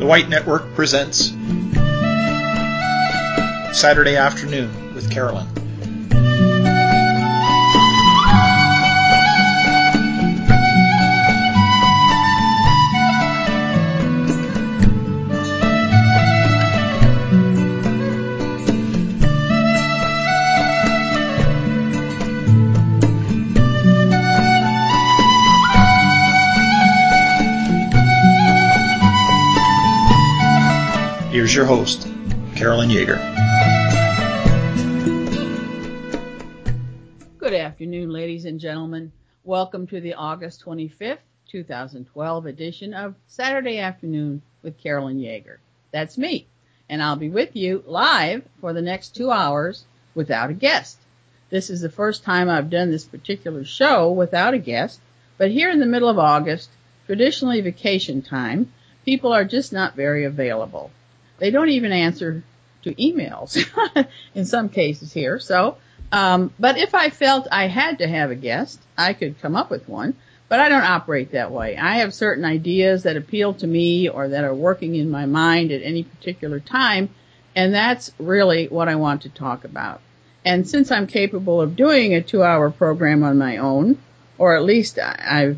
The White Network presents Saturday Afternoon with Carolyn. Here's your host, Carolyn Yeager. Good afternoon, ladies and gentlemen. Welcome to the August 25th, 2012 edition of Saturday Afternoon with Carolyn Yeager. That's me, and I'll be with you live for the next 2 hours without a guest. This is the first time I've done this particular show without a guest, but here in the middle of August, traditionally vacation time, people are just not very available. They don't even answer to emails in some cases here. So, but if I felt I had to have a guest, I could come up with one, but I don't operate that way. I have certain ideas that appeal to me or that are working in my mind at any particular time, and that's really what I want to talk about. And since I'm capable of doing a 2-hour program on my own, or at least I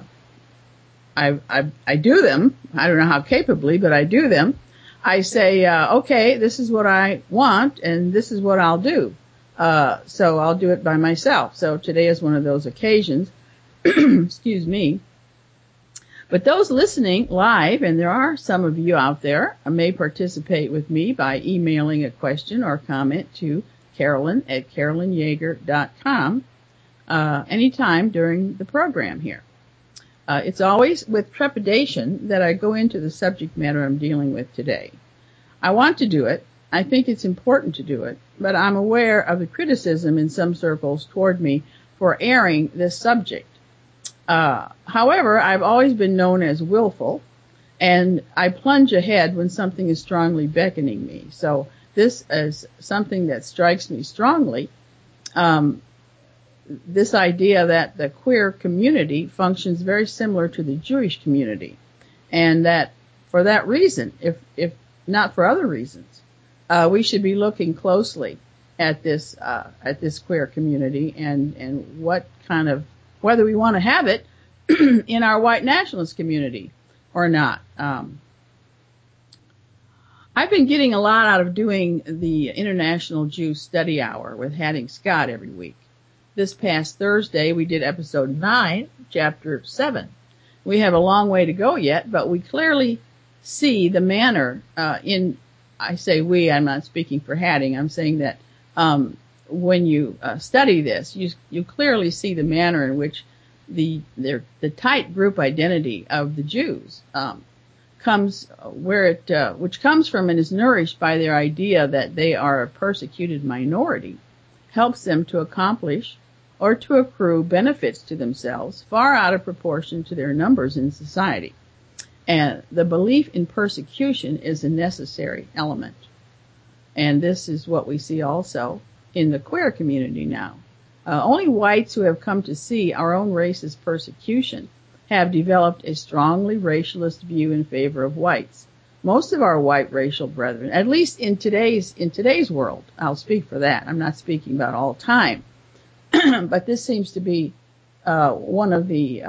do them. I don't know how capably, but I do them. I say, okay, this is what I want, and this is what I'll do. So I'll do it by myself. So today is one of those occasions. Excuse me. But those listening live, and there are some of you out there, may participate with me by emailing a question or comment to Carolyn@carolynyeager.com anytime during the program here. It's always with trepidation that I go into the subject matter I'm dealing with today. I want to do it. I think it's important to do it, but I'm aware of the criticism in some circles toward me for airing this subject. However, I've always been known as willful, and I plunge ahead when something is strongly beckoning me. So this is something that strikes me strongly. This idea that the queer community functions very similar to the Jewish community, and that for that reason, if not for other reasons, we should be looking closely at this queer community and what kind of, whether we want to have it in our white nationalist community or not. I've been getting a lot out of doing the International Jew Study Hour with Hattie Scott every week. This past Thursday, we did episode 9, chapter 7. We have a long way to go yet, but we clearly see the manner I say we, I'm not speaking for Hattie, I'm saying that when you study this, you clearly see the manner in which the tight group identity of the Jews comes which comes from and is nourished by their idea that they are a persecuted minority, helps them to accomplish or to accrue benefits to themselves far out of proportion to their numbers in society. And the belief in persecution is a necessary element. And this is what we see also in the queer community now. Only whites who have come to see our own race's persecution have developed a strongly racialist view in favor of whites. Most of our white racial brethren, at least in today's world, I'll speak for that. I'm not speaking about all time, but this seems to be one of the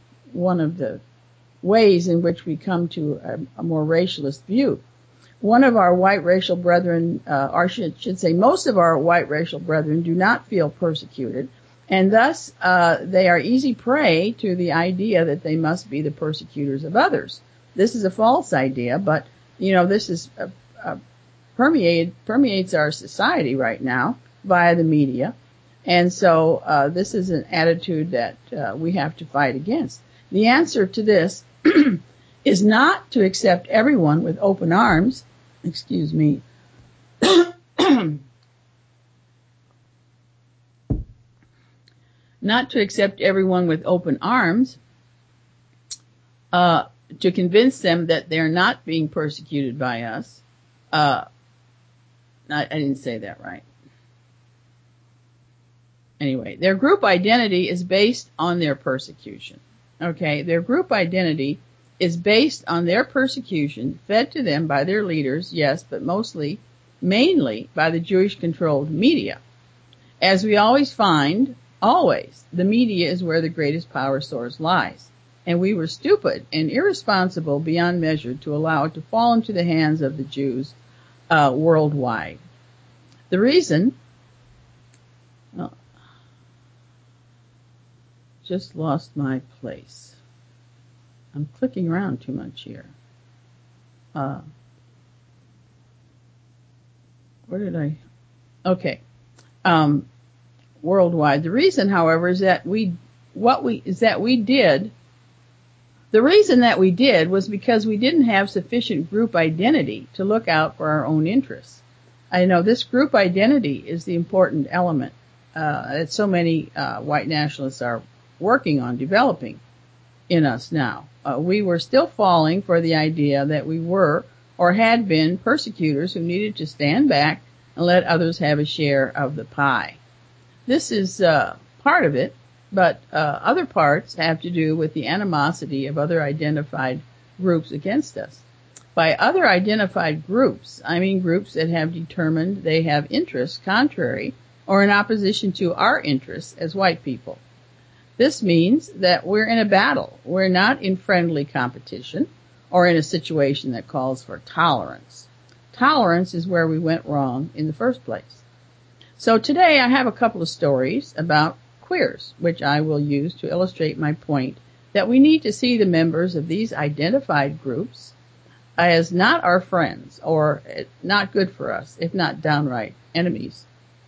ways in which we come to a more racialist view. One of our white racial brethren, or should say most of our white racial brethren, do not feel persecuted, and thus they are easy prey to the idea that they must be the persecutors of others. This is a false idea, but this is permeates our society right now via the media, and so this is an attitude that we have to fight against. The answer to this is not to accept everyone with open arms. Excuse me. Not to accept everyone with open arms, to convince them that they're not being persecuted by us. I didn't say that right. Anyway, their group identity is based on their persecution. Okay, their group identity is based on their persecution fed to them by their leaders, yes, but mainly by the Jewish-controlled media. As we always find, the media is where the greatest power source lies. And we were stupid and irresponsible beyond measure to allow it to fall into the hands of the Jews worldwide. The reason, just lost my place. I'm clicking around too much here. Where did I? Okay. Worldwide. The reason, however, is that the reason that we did was because we didn't have sufficient group identity to look out for our own interests. I know this group identity is the important element that so many white nationalists are working on developing in us now. We were still falling for the idea that we were or had been persecutors who needed to stand back and let others have a share of the pie. This is part of it, but other parts have to do with the animosity of other identified groups against us. By other identified groups, I mean groups that have determined they have interests contrary or in opposition to our interests as white people. This means that we're in a battle. We're not in friendly competition or in a situation that calls for tolerance. Tolerance is where we went wrong in the first place. So today I have a couple of stories about queers, which I will use to illustrate my point that we need to see the members of these identified groups as not our friends or not good for us, if not downright enemies.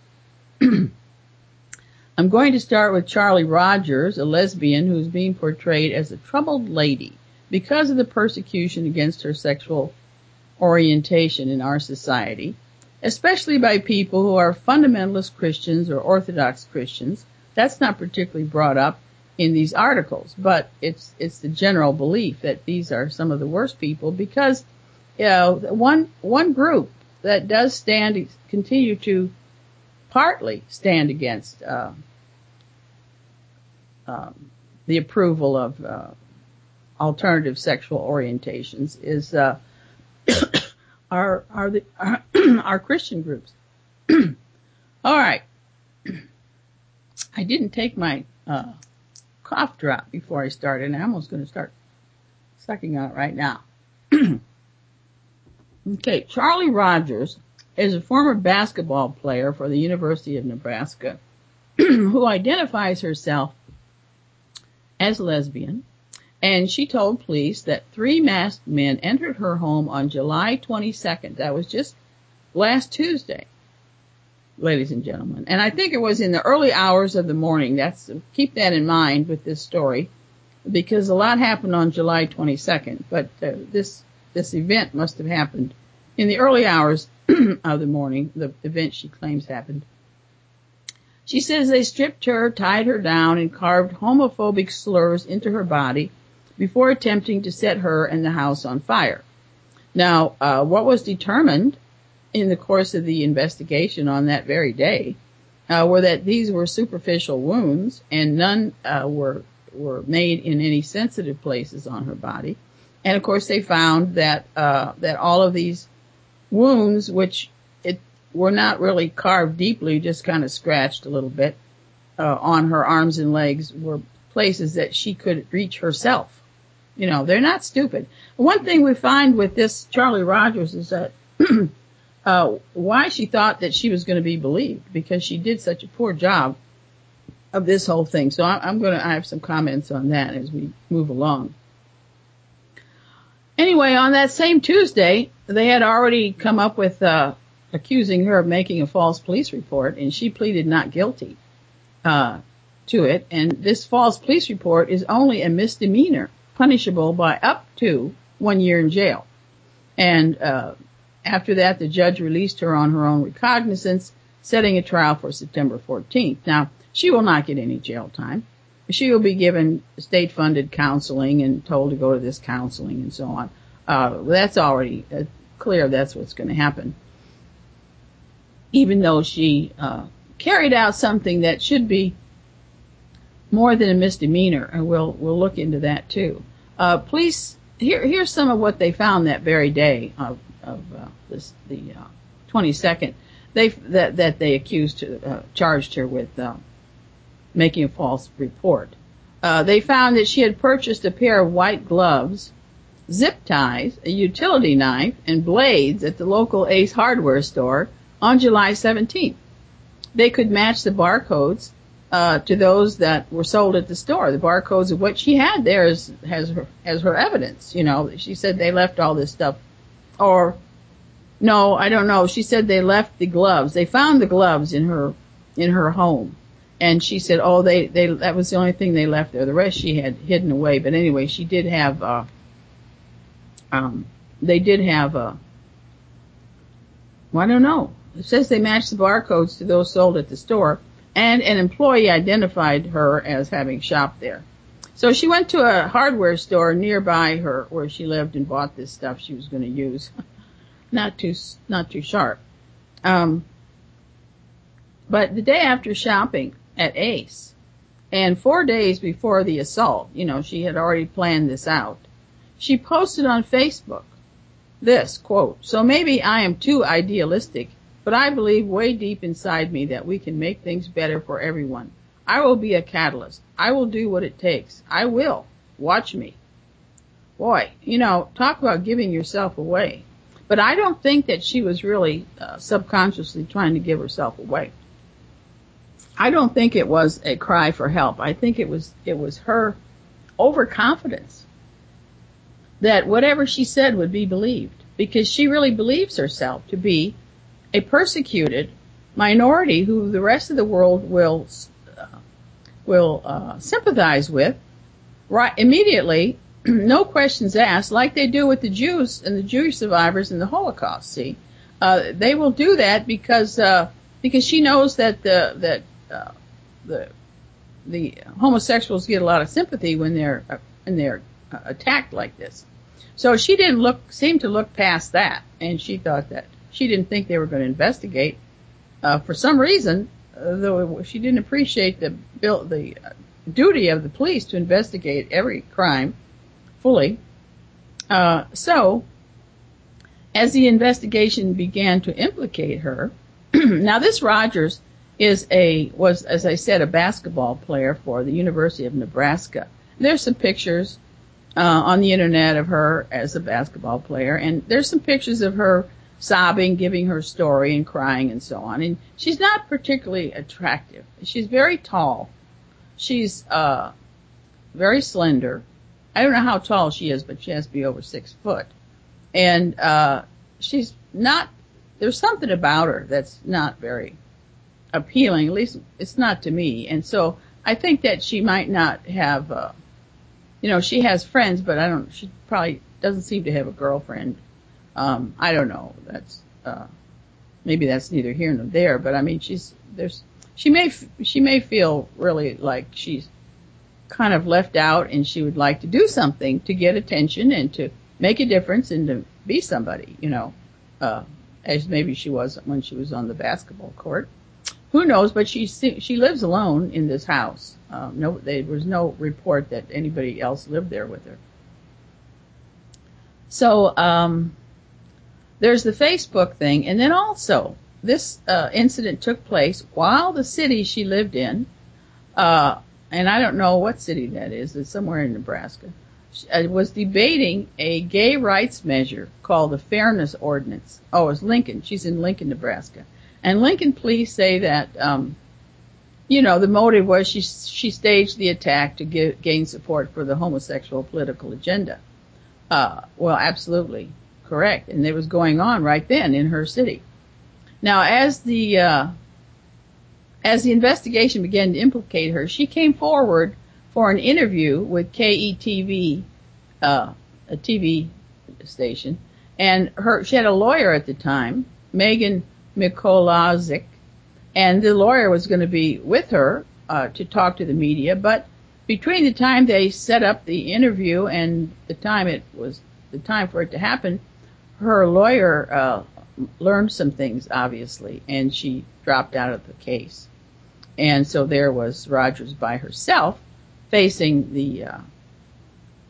I'm going to start with Charlie Rogers, a lesbian who's being portrayed as a troubled lady because of the persecution against her sexual orientation in our society, especially by people who are fundamentalist Christians or Orthodox Christians. That's not particularly brought up in these articles, but it's the general belief that these are some of the worst people because, one group that does continue to partly stand against the approval of alternative sexual orientations is our Christian groups. All right. I didn't take my cough drop before I started, and I'm almost going to start sucking on it right now. Okay, Charlie Rogers is a former basketball player for the University of Nebraska who identifies herself as lesbian, and she told police that 3 masked men entered her home on July 22nd. That was just last Tuesday, ladies and gentlemen. And I think it was in the early hours of the morning. Keep that in mind with this story, because a lot happened on July 22nd. But this event must have happened in the early hours of the morning. The event she claims happened. She says they stripped her, tied her down, and carved homophobic slurs into her body before attempting to set her and the house on fire. Now, what was determined in the course of the investigation on that very day were that these were superficial wounds, and none were made in any sensitive places on her body. And of course, they found that all of these wounds, which were not really carved deeply, just kind of scratched a little bit on her arms and legs, were places that she could reach herself. You know, they're not stupid. One thing we find with this Charlie Rogers is that why she thought that she was going to be believed, because she did such a poor job of this whole thing. So I have some comments on that as we move along. Anyway, on that same Tuesday, they had already come up with accusing her of making a false police report, and she pleaded not guilty to it. And this false police report is only a misdemeanor, punishable by up to 1 year in jail. And after that, the judge released her on her own recognizance, setting a trial for September 14th. Now, she will not get any jail time. She will be given state-funded counseling and told to go to this counseling and so on. That's already clear that's what's going to happen. Even though she carried out something that should be more than a misdemeanor, and we'll look into that too. Police here's some of what they found that very day of the 22nd. That they charged her with making a false report. They found that she had purchased a pair of white gloves, zip ties, a utility knife, and blades at the local Ace Hardware store on July 17th. They could match the barcodes to those that were sold at the store. The barcodes of what she had there has her evidence. You know, she said they left all this stuff. Or, no, I don't know. She said they left the gloves. They found the gloves in her home. And she said, oh, that was the only thing they left there. The rest she had hidden away. But anyway, she did have, they did have, well, I don't know. It says they matched the barcodes to those sold at the store, and an employee identified her as having shopped there. So she went to a hardware store nearby her where she lived and bought this stuff she was going to use. Not too sharp. But the day after shopping at Ace, and 4 days before the assault, you know, she had already planned this out, she posted on Facebook this, quote, "So maybe I am too idealistic, but I believe way deep inside me that we can make things better for everyone. I will be a catalyst. I will do what it takes. I will. Watch me." Boy, you know, talk about giving yourself away. But I don't think that she was really subconsciously trying to give herself away. I don't think it was a cry for help. I think it was her overconfidence that whatever she said would be believed, because she really believes herself to be a persecuted minority who the rest of the world will sympathize with right immediately, no questions asked, like they do with the Jews and the Jewish survivors in the Holocaust. See, they will do that because she knows that the homosexuals get a lot of sympathy when they're attacked like this. So she didn't seem to look past that, and she thought that she didn't think they were going to investigate. For some reason, though she didn't appreciate the duty of the police to investigate every crime fully. So, as the investigation began to implicate her, now this Rogers was, as I said, a basketball player for the University of Nebraska. There's some pictures on the internet of her as a basketball player, and there's some pictures of her sobbing, giving her story and crying and so on. And she's not particularly attractive. She's very tall. She's very slender. I don't know how tall she is, but she has to be over 6 foot. And she's not, there's something about her that's not very appealing. At least it's not to me. And so I think that she might not have, she has friends, but she probably doesn't seem to have a girlfriend. I don't know. That's, maybe that's neither here nor there, but I mean, she may feel really like she's kind of left out, and she would like to do something to get attention and to make a difference and to be somebody, as maybe she was when she was on the basketball court. Who knows? But she lives alone in this house. There was no report that anybody else lived there with her. So there's the Facebook thing, and then also this incident took place while the city she lived in, and I don't know what city that is. It's somewhere in Nebraska. Was debating a gay rights measure called the Fairness Ordinance. Oh, it's Lincoln. She's in Lincoln, Nebraska. And Lincoln police say that, the motive was she staged the attack to gain support for the homosexual political agenda. Well, absolutely correct. And it was going on right then in her city. Now, as the investigation began to implicate her, she came forward for an interview with KETV, a TV station, and she had a lawyer at the time, Megan Mikolazik, and the lawyer was going to be with her to talk to the media, but between the time they set up the interview and the time for it to happen, her lawyer learned some things, obviously, and she dropped out of the case. And so there was Rogers by herself facing the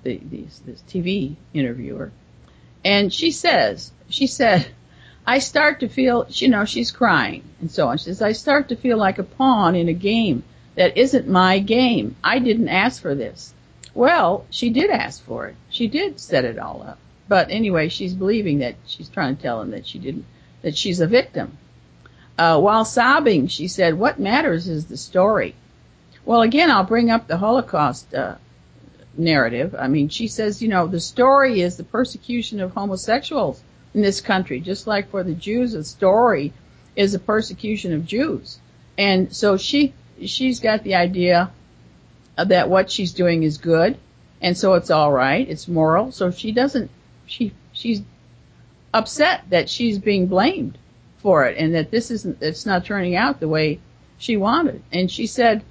this TV interviewer, and she said, I start to feel, she's crying and so on. She says, I start to feel like a pawn in a game that isn't my game. I didn't ask for this. Well, she did ask for it. She did set it all up. But anyway, she's believing that she's trying to tell him that she didn't, that she's a victim. While sobbing, she said, what matters is the story. Well, again, I'll bring up the Holocaust narrative. I mean, she says, the story is the persecution of homosexuals in this country. Just like for the Jews, the story is the persecution of Jews. And so she's got the idea that what she's doing is good, and so it's all right, it's moral. So she's upset that she's being blamed for it, and that it's not turning out the way she wanted. And she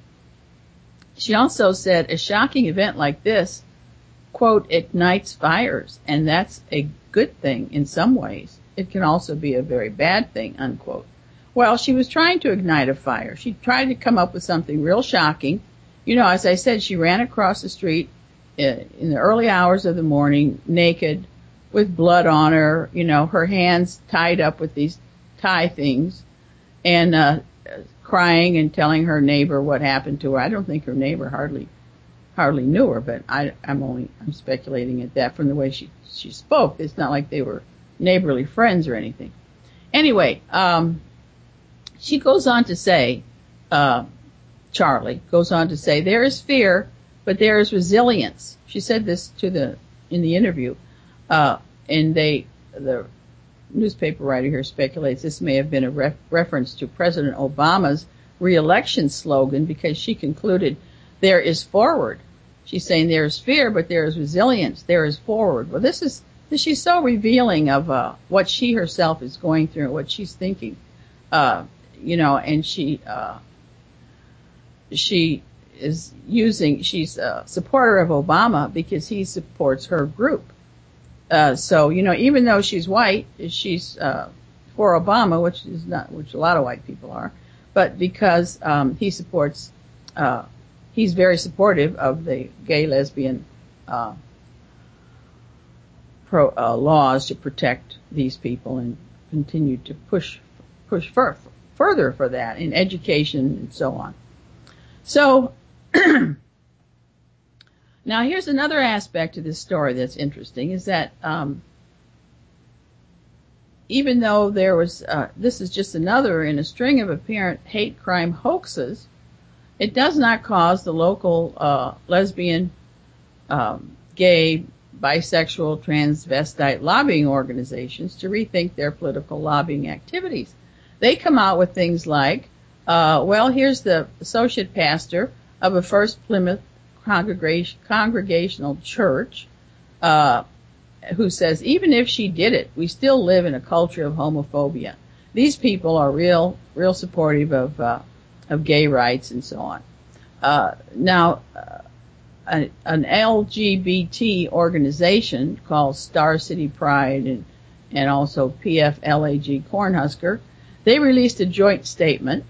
also said, a shocking event like this, quote, ignites fires, and that's a good thing in some ways. It can also be a very bad thing, unquote. Well, she was trying to ignite a fire. She tried to come up with something real shocking. As I said, she ran across the street in the early hours of the morning, naked, with blood on her, her hands tied up with these tie things, and crying and telling her neighbor what happened to her. I don't think her neighbor hardly knew her, but I'm speculating at that from the way she spoke. It's not like they were neighborly friends or anything. Anyway, she goes on to say, Charlie goes on to say, there is fear, but there is resilience. She said this in the interview, and the newspaper writer here speculates this may have been a reference to President Obama's re-election slogan, because she concluded, there is forward. She's saying there is fear, but there is resilience. There is forward. Well, she's so revealing of what she herself is going through, what she's thinking, and she's a supporter of Obama because he supports her group. So even though she's white, she's for Obama, which a lot of white people are, but because he's very supportive of the gay, lesbian laws to protect these people, and continue to push further for that in education and so on. So now here's another aspect of this story that's interesting, is that even though there was, this is just another in a string of apparent hate crime hoaxes, it does not cause the local lesbian, gay, bisexual, transvestite lobbying organizations to rethink their political lobbying activities. They come out with things like, here's the associate pastor of a First Plymouth Congregational Church, who says, even if she did it, we still live in a culture of homophobia. These people are real supportive of gay rights and so on. Now, an LGBT organization called Star City Pride and also PFLAG Cornhusker, they released a joint statement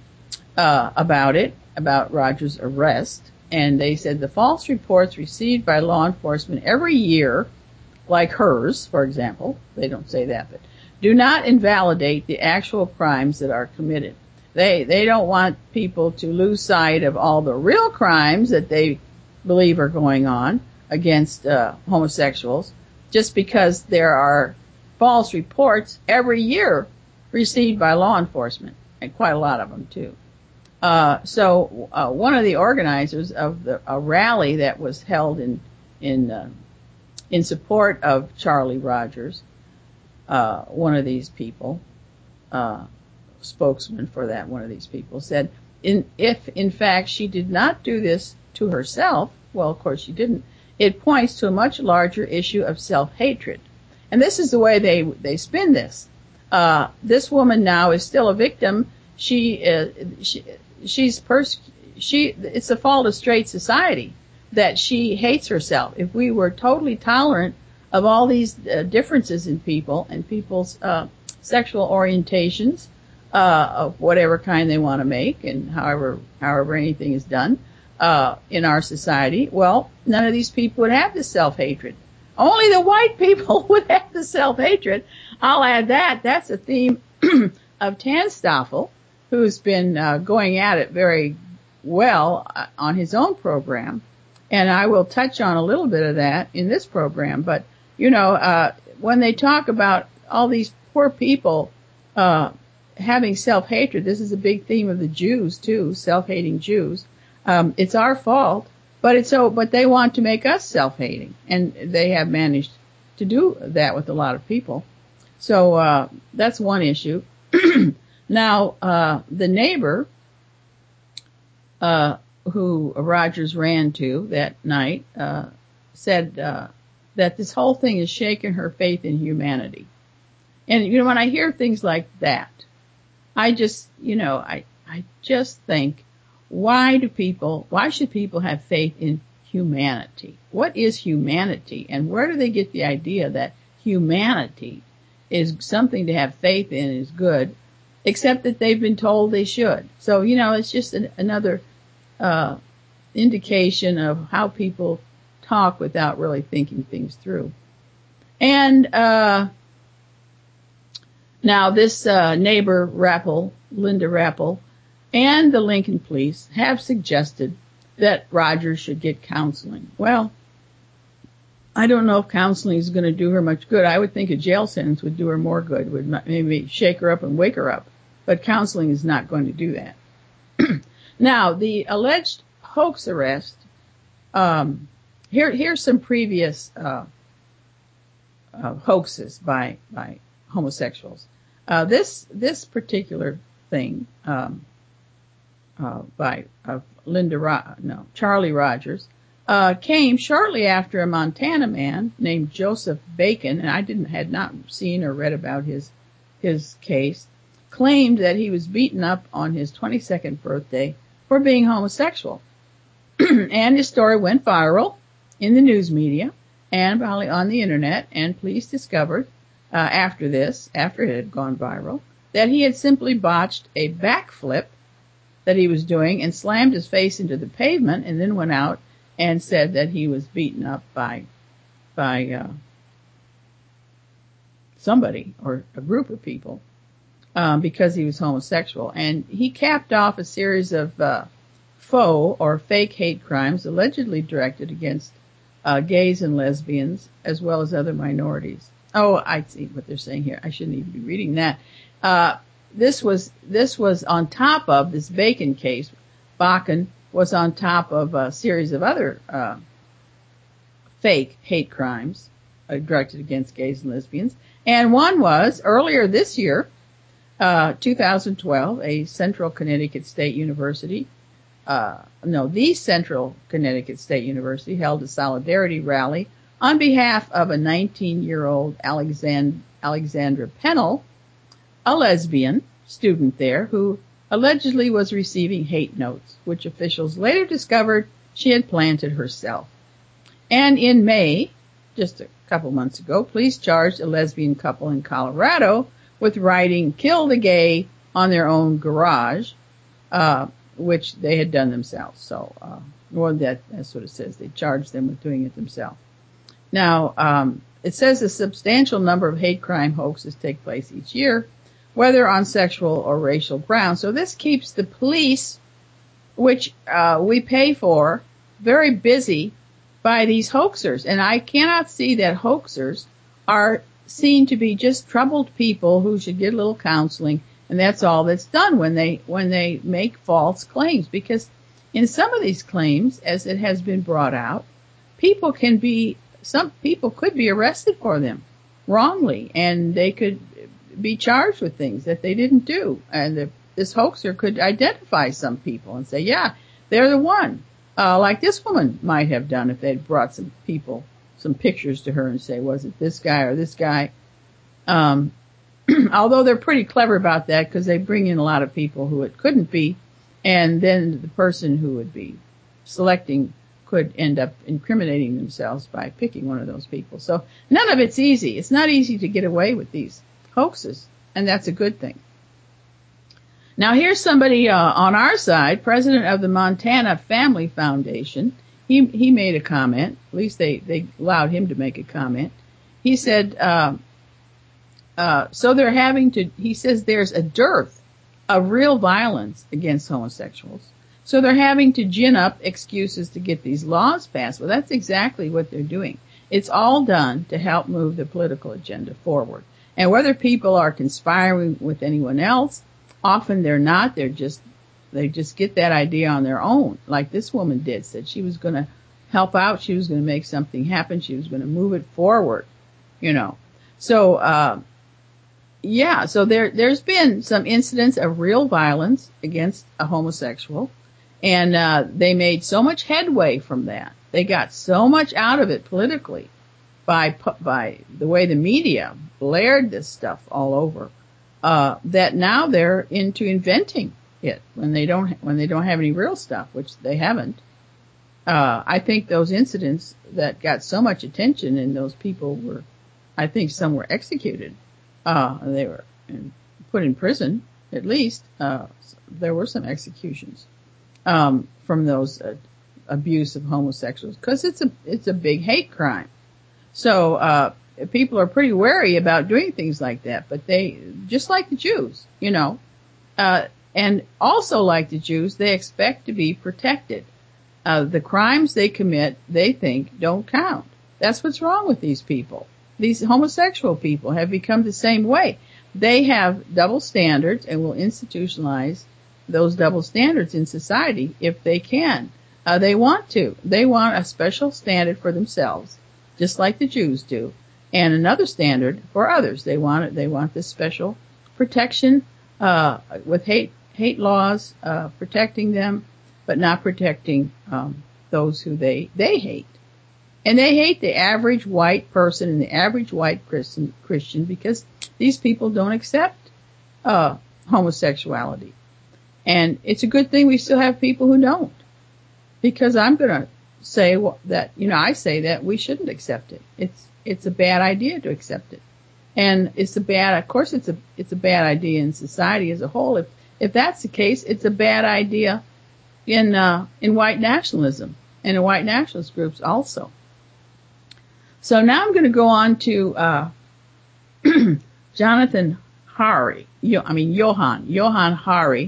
about Rogers' arrest, and they said the false reports received by law enforcement every year, like hers, for example, they don't say that, but do not invalidate the actual crimes that are committed. They don't want people to lose sight of all the real crimes that they believe are going on against homosexuals, just because there are false reports every year received by law enforcement, and quite a lot of them too. So one of the organizers of a rally that was held in support of Charlie Rogers, one of these people, spokesman for that, one of these people said, if in fact she did not do this to herself, well, of course she didn't, it points to a much larger issue of self-hatred. And this is the way they spin this. This woman now is still a victim. It's a fault of straight society that she hates herself. If we were totally tolerant of all these differences in people and people's sexual orientations, of whatever kind they want to make, and however anything is done, in our society, well, none of these people would have the self-hatred. Only the white people would have the self-hatred. I'll add that. That's a theme of Tanstoffel, who's been going at it very well on his own program. And I will touch on a little bit of that in this program. But, when they talk about all these poor people having self-hatred, this is a big theme of the Jews, too, self-hating Jews. It's our fault, but they want to make us self-hating. And they have managed to do that with a lot of people. So that's one issue. Now, the neighbor who Rogers ran to that night said that this whole thing is shaking her faith in humanity. And, when I hear things like that, I just, I just think, why should people have faith in humanity? What is humanity? And where do they get the idea that humanity is something to have faith in, is good, except that they've been told they should? So, it's just another indication of how people talk without really thinking things through. And now this neighbor Linda Rappel, and the Lincoln police have suggested that Rogers should get counseling. Well, I don't know if counseling is going to do her much good. I would think a jail sentence would do her more good, would maybe shake her up and wake her up. But counseling is not going to do that. Now, the alleged hoax arrest, here's some previous hoaxes by homosexuals. This particular thing by Charlie Rogers came shortly after a Montana man named Joseph Bacon, and I had not seen or read about his case, claimed that he was beaten up on his 22nd birthday for being homosexual. And his story went viral in the news media and probably on the internet, and police discovered after it had gone viral, that he had simply botched a backflip that he was doing and slammed his face into the pavement, and then went out and said that he was beaten up by somebody or a group of people because he was homosexual. And he capped off a series of faux or fake hate crimes allegedly directed against gays and lesbians as well as other minorities. Oh, I see what they're saying here. I shouldn't even be reading that. This was on top of this Bacon case. Bakken was on top of a series of other fake hate crimes directed against gays and lesbians. And one was earlier this year, 2012, the Central Connecticut State University held a solidarity rally on behalf of a 19-year-old Alexandra Pennell, a lesbian student there who allegedly was receiving hate notes, which officials later discovered she had planted herself. And in May, just a couple months ago, police charged a lesbian couple in Colorado with writing "Kill the Gay" on their own garage, which they had done themselves. So, that's what it says. They charged them with doing it themselves. Now, it says a substantial number of hate crime hoaxes take place each year, whether on sexual or racial grounds. So this keeps the police, which we pay for, very busy by these hoaxers. And I cannot see that hoaxers are seen to be just troubled people who should get a little counseling, and that's all that's done when they make false claims. Because in some of these claims, as it has been brought out, some people could be arrested for them wrongly, and they could be charged with things that they didn't do. And this hoaxer could identify some people and say, yeah, they're the one. Like this woman might have done if they'd brought some pictures to her and say, was it this guy or this guy? Although they're pretty clever about that because they bring in a lot of people who it couldn't be, and then the person who would be selecting could end up incriminating themselves by picking one of those people. So none of it's easy. It's not easy to get away with these hoaxes, and that's a good thing. Now here's somebody on our side, president of the Montana Family Foundation. He made a comment. At least they allowed him to make a comment. He said, so they're having to. He says there's a dearth of real violence against homosexuals. So they're having to gin up excuses to get these laws passed. Well, that's exactly what they're doing. It's all done to help move the political agenda forward. And whether people are conspiring with anyone else, often they're not. They just get that idea on their own, like this woman did. Said she was going to help out. She was going to make something happen. She was going to move it forward, So, so there's been some incidents of real violence against a homosexual, and they made so much headway from that. They got so much out of it politically by the way the media blared this stuff all over, that now they're into inventing it when they don't have any real stuff, which they haven't. I think those incidents that got so much attention and those people were, I think some were executed. They were put in prison, at least. There were some executions, from those, abuse of homosexuals, because it's a big hate crime. So, people are pretty wary about doing things like that, but they, just like the Jews, and also like the Jews, they expect to be protected. The crimes they commit, they think don't count. That's what's wrong with these people. These homosexual people have become the same way. They have double standards and will institutionalize those double standards in society if they can. They want to. They want a special standard for themselves, just like the Jews do, and another standard for others. They want this special protection, with hate laws, protecting them, but not protecting, those who they hate. And they hate the average white person and the average white Christian because these people don't accept, homosexuality. And it's a good thing we still have people who don't. Because I'm gonna say that, I say that we shouldn't accept it. It's a bad idea to accept it. And of course it's a bad idea in society as a whole. If that's the case, it's a bad idea in white nationalism and in white nationalist groups also. So now I'm going to go on to Jonathan Hari. Johann Hari.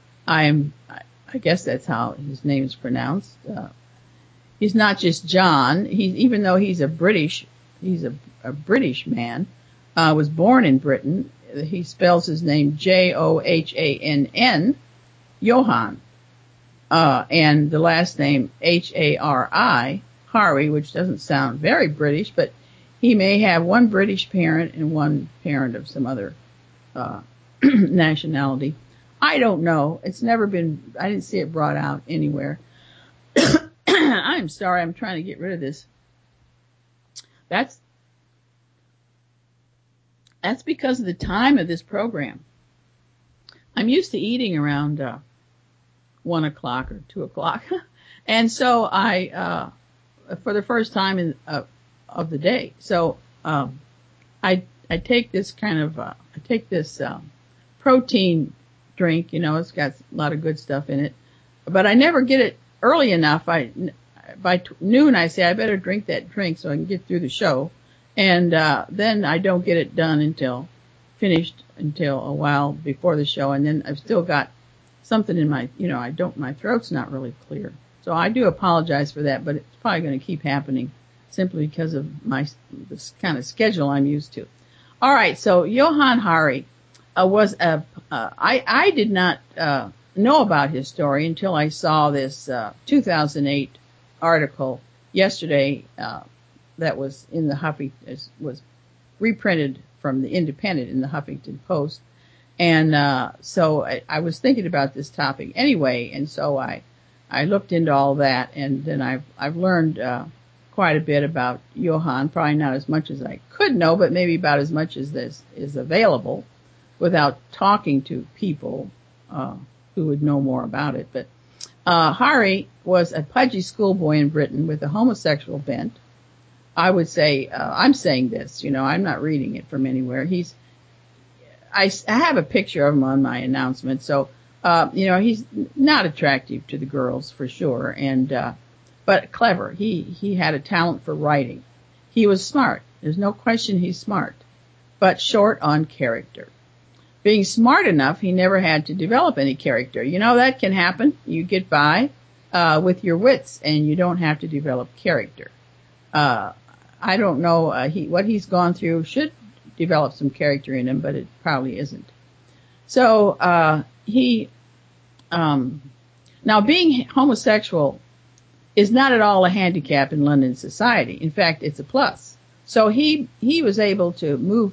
I guess that's how his name is pronounced. He's not just John. Even though he's a British man, was born in Britain. He spells his name Johann, Johann, and the last name Hari, Hari, which doesn't sound very British, but he may have one British parent and one parent of some other nationality. I don't know. I didn't see it brought out anywhere. I'm sorry, I'm trying to get rid of this. That's because of the time of this program. I'm used to eating around 1 o'clock or 2 o'clock. And so I, for the first time of the day. So, I take this protein drink, it's got a lot of good stuff in it, but I never get it early enough. By noon I say I better drink that drink so I can get through the show. And, then I don't get it done until a while before the show. And then I've still got something in my, my throat's not really clear. So I do apologize for that, but it's probably going to keep happening simply because of this kind of schedule I'm used to. All right. So Johann Hari I did not know about his story until I saw this 2008 article yesterday that was in the was reprinted from the Independent in the Huffington Post. And so I was thinking about this topic anyway, and so I looked into all that, and then I've learned quite a bit about Johann, probably not as much as I could know, but maybe about as much as this is available without talking to people who would know more about it. But Hari was a pudgy schoolboy in Britain with a homosexual bent. I would say, I'm saying this, I'm not reading it from anywhere. I have a picture of him on my announcement. So, he's not attractive to the girls for sure, but clever. He had a talent for writing. He was smart. There's no question he's smart, but short on character. Being smart enough, he never had to develop any character. That can happen. You get by with your wits, and you don't have to develop character. I don't know what he's gone through should develop some character in him, but it probably isn't. So now being homosexual is not at all a handicap in London society. In fact, it's a plus. So he was able to move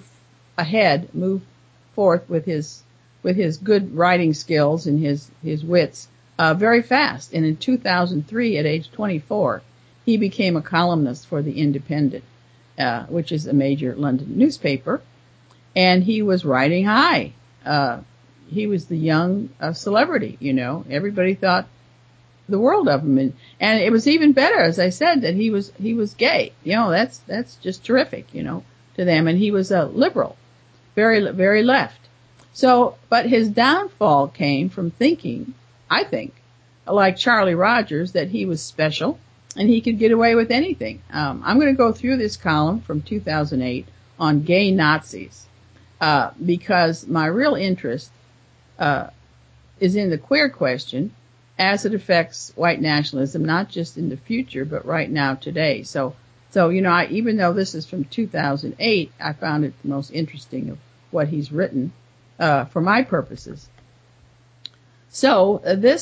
forth with his good writing skills and his wits very fast. And in 2003, at age 24, he became a columnist for the Independent, which is a major London newspaper, and he was riding high. He was the young celebrity, Everybody thought the world of him, and it was even better, as I said, that he was gay. That's just terrific, to them. And he was a liberal, very, very left. So, but his downfall came from thinking, I think, like Charlie Rogers, that he was special and he could get away with anything. I'm going to go through this column from 2008 on gay Nazis, because my real interest is in the queer question as it affects white nationalism, not just in the future, but right now, today. So even though this is from 2008, I found it the most interesting of what he's written, for my purposes. So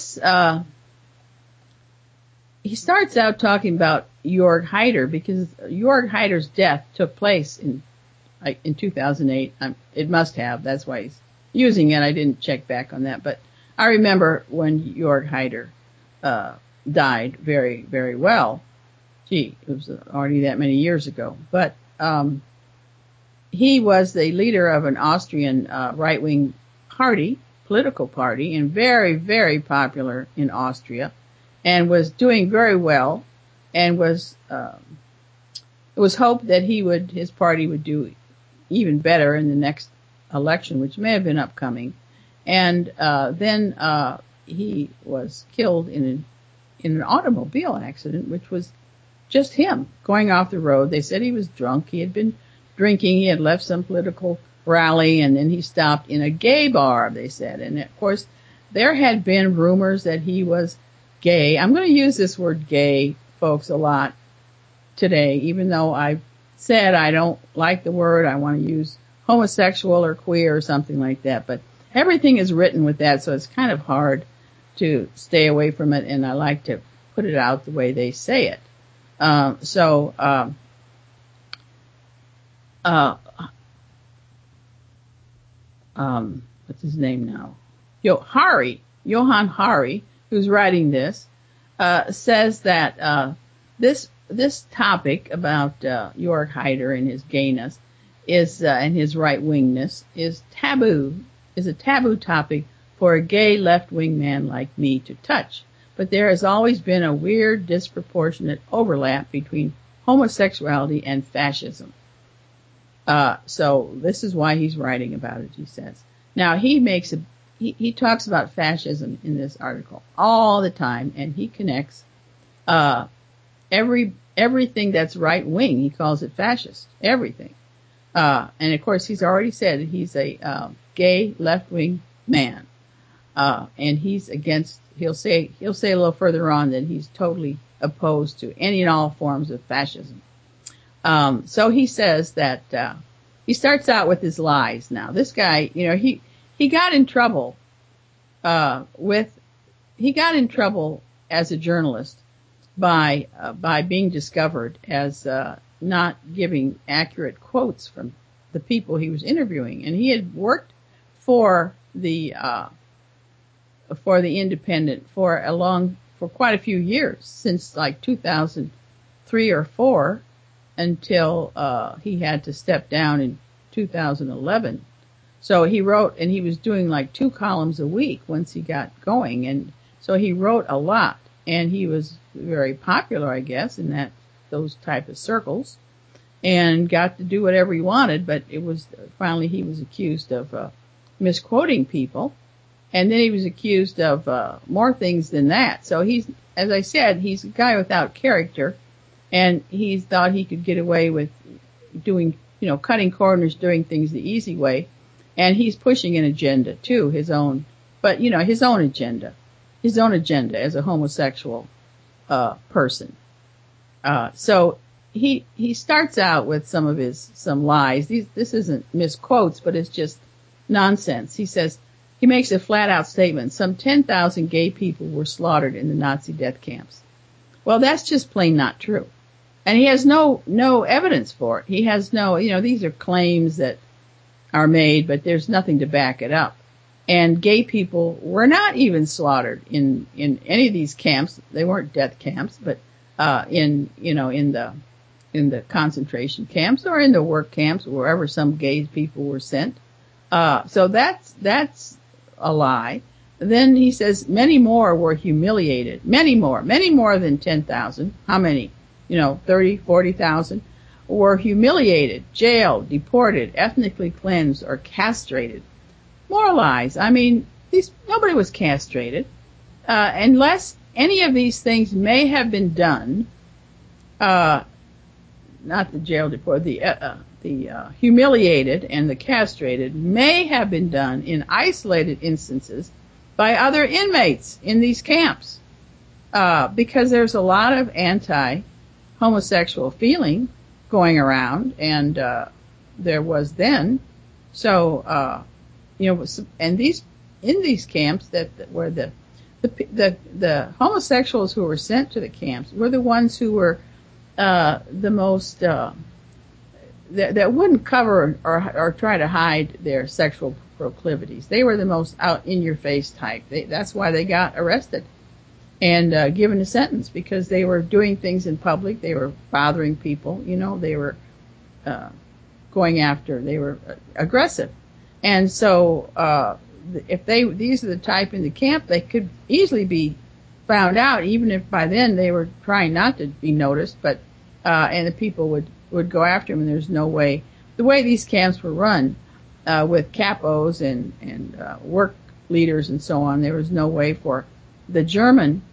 he starts out talking about Jörg Haider, because Jörg Haider's death took place in 2008. It must have. That's why he's using it. I didn't check back on that, but I remember when Jörg Haider died very, very well. Gee, it was already that many years ago. But he was the leader of an Austrian right-wing political party, and very, very popular in Austria, and was doing very well, and it was hoped that his party would do even better in the next election, which may have been upcoming. And then he was killed in an automobile accident, which was just him going off the road. They said he was drunk. He had been drinking. He had left some political rally, and then he stopped in a gay bar, they said. And of course, there had been rumors that he was gay. I'm going to use this word gay, folks, a lot today, even though I said I don't like the word. I want to use homosexual or queer or something like that. But everything is written with that, so it's kind of hard to stay away from it, and I like to put it out the way they say it. What's his name now? Johann Hari, who's writing this, says that this topic about Jörg Haider and his gayness and his right-wingness is a taboo topic for a gay left-wing man like me to touch. But there has always been a weird, disproportionate overlap between homosexuality and fascism. So this is why he's writing about it, he says. Now, he talks about fascism in this article all the time, and he connects everything that's right-wing. He calls it fascist, everything. And of course, he's already said that he's a gay left-wing man, and he's against. He'll say a little further on that he's totally opposed to any and all forms of fascism. So he says that he starts out with his lies. Now, this guy, he got in trouble as a journalist by being discovered as not giving accurate quotes from the people he was interviewing, and he had worked for the Independent for quite a few years, since like 2003 or 4, until he had to step down in 2011. So he wrote, and he was doing like 2 columns a week once he got going, and so he wrote a lot, and he was very popular, I guess, in those type of circles, and got to do whatever he wanted. But it was finally he was accused of misquoting people. And then he was accused of more things than that. So he's, as I said, he's a guy without character, and he thought he could get away with doing, cutting corners, doing things the easy way. And he's pushing an agenda too, his own agenda as a homosexual person. So he starts out with some lies. This isn't misquotes, but it's just nonsense. He makes a flat out statement. Some 10,000 gay people were slaughtered in the Nazi death camps. Well, that's just plain not true. And he has no evidence for it. He has these are claims that are made, but there's nothing to back it up. And gay people were not even slaughtered in any of these camps. They weren't death camps, but in the concentration camps or in the work camps, wherever some gay people were sent. So that's a lie. Then he says many more were humiliated. Many more than 10,000. How many? 30, 40,000 were humiliated, jailed, deported, ethnically cleansed, or castrated. More lies. I mean, nobody was castrated, unless any of these things may have been done. Not the jail, deported, the humiliated and the castrated may have been done in isolated instances by other inmates in these camps, because there's a lot of anti-homosexual feeling going around, and there was then. So, and in these camps where the homosexuals who were sent to the camps were the ones who were the most that wouldn't cover or try to hide their sexual proclivities. They were the most out in your face type. That's why they got arrested and given a sentence, because they were doing things in public. They were bothering people. They were they were aggressive. And so if these are the type in the camp, they could easily be found out, even if by then they were trying not to be noticed, but and the people would go after them, and there's no way. The way these camps were run, with capos and work leaders and so on, there was no way for the German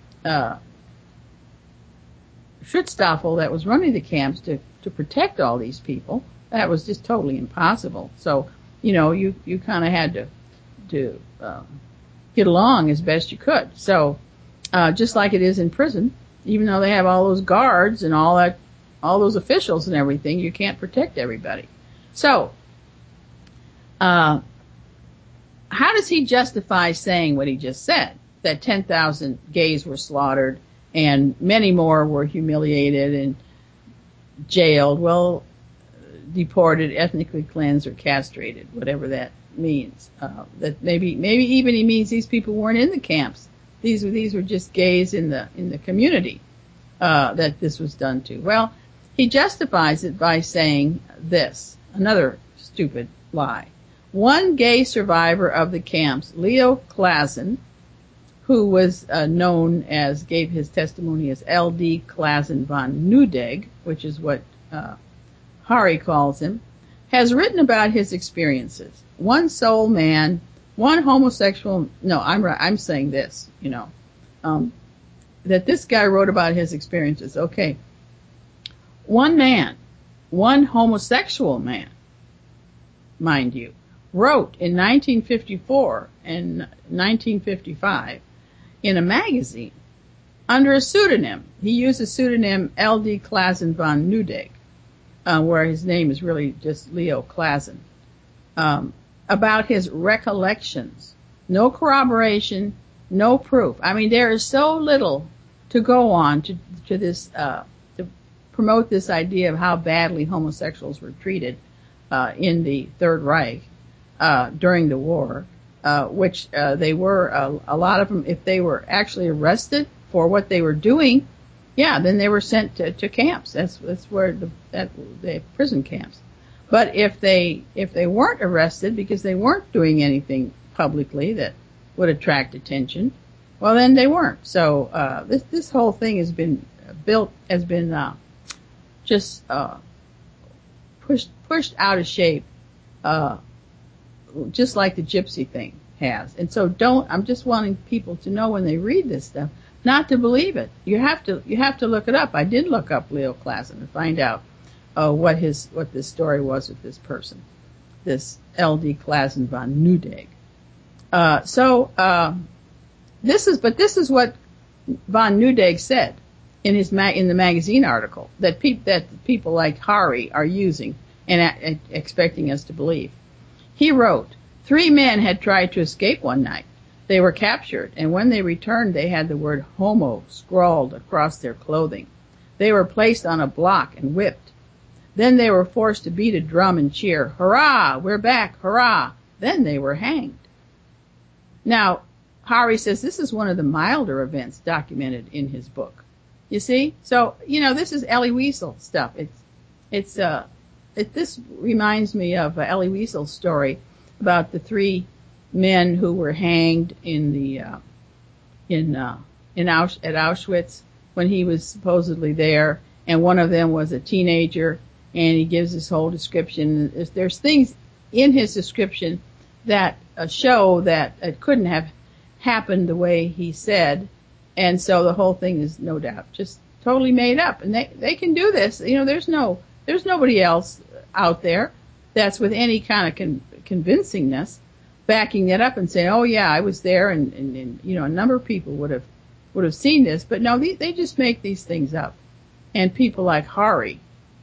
Schutzstaffel that was running the camps to protect all these people. That was just totally impossible. So, you kind of had to get along as best you could. So, just like it is in prison, even though they have all those guards and all those officials and everything, you can't protect everybody. So, how does he justify saying what he just said? That 10,000 gays were slaughtered and many more were humiliated and jailed, deported, ethnically cleansed, or castrated, whatever that means. That maybe even he means these people weren't in the camps. These were just gays in the community that this was done to. Well, he justifies it by saying this, another stupid lie. One gay survivor of the camps, Leo Klassen, who was gave his testimony as L.D. Klassen von Nudeg, which is what Hari calls him, has written about his experiences. One soul man, one homosexual. No, I'm saying this. That this guy wrote about his experiences. Okay, one man, one homosexual man, mind you, wrote in 1954 and 1955 in a magazine under a pseudonym. He used the pseudonym L.D. Klassen von Nudeg, where his name is really just Leo Klassen, about his recollections. No corroboration, no proof. I mean, there is so little to go on to this, to promote this idea of how badly homosexuals were treated in the Third Reich during the war, which they were, a lot of them, if they were actually arrested for what they were doing, then they were sent to camps. That's where the prison camps. But if they weren't arrested because they weren't doing anything publicly that would attract attention, well, then they weren't. So this whole thing has been pushed out of shape just like the gypsy thing has. And so I'm just wanting people to know when they read this stuff, not to believe it. You have to look it up. I did look up Leo Klassen to find out what this story was with this person, this L.D. Klassen von Newdegg. This is what von Newdegg said in the magazine article that people like Hari are using and expecting us to believe. He wrote, 3 men had tried to escape one night. They were captured, and when they returned, they had the word homo scrawled across their clothing. They were placed on a block and whipped. Then they were forced to beat a drum and cheer, hurrah, we're back, hurrah. Then they were hanged. Now, Hari says this is one of the milder events documented in his book. You see? So, this is Elie Wiesel stuff. This reminds me of Elie Wiesel's story about the 3 men who were hanged at Auschwitz when he was supposedly there, and one of them was a teenager, and he gives this whole description. There's things in his description that show that it couldn't have happened the way he said, and so the whole thing is no doubt just totally made up. And they can do this. There's nobody else out there that's with any kind of convincingness backing that up and saying, oh yeah, I was there, and a number of people would have seen this, but no, they just make these things up, and people like Hari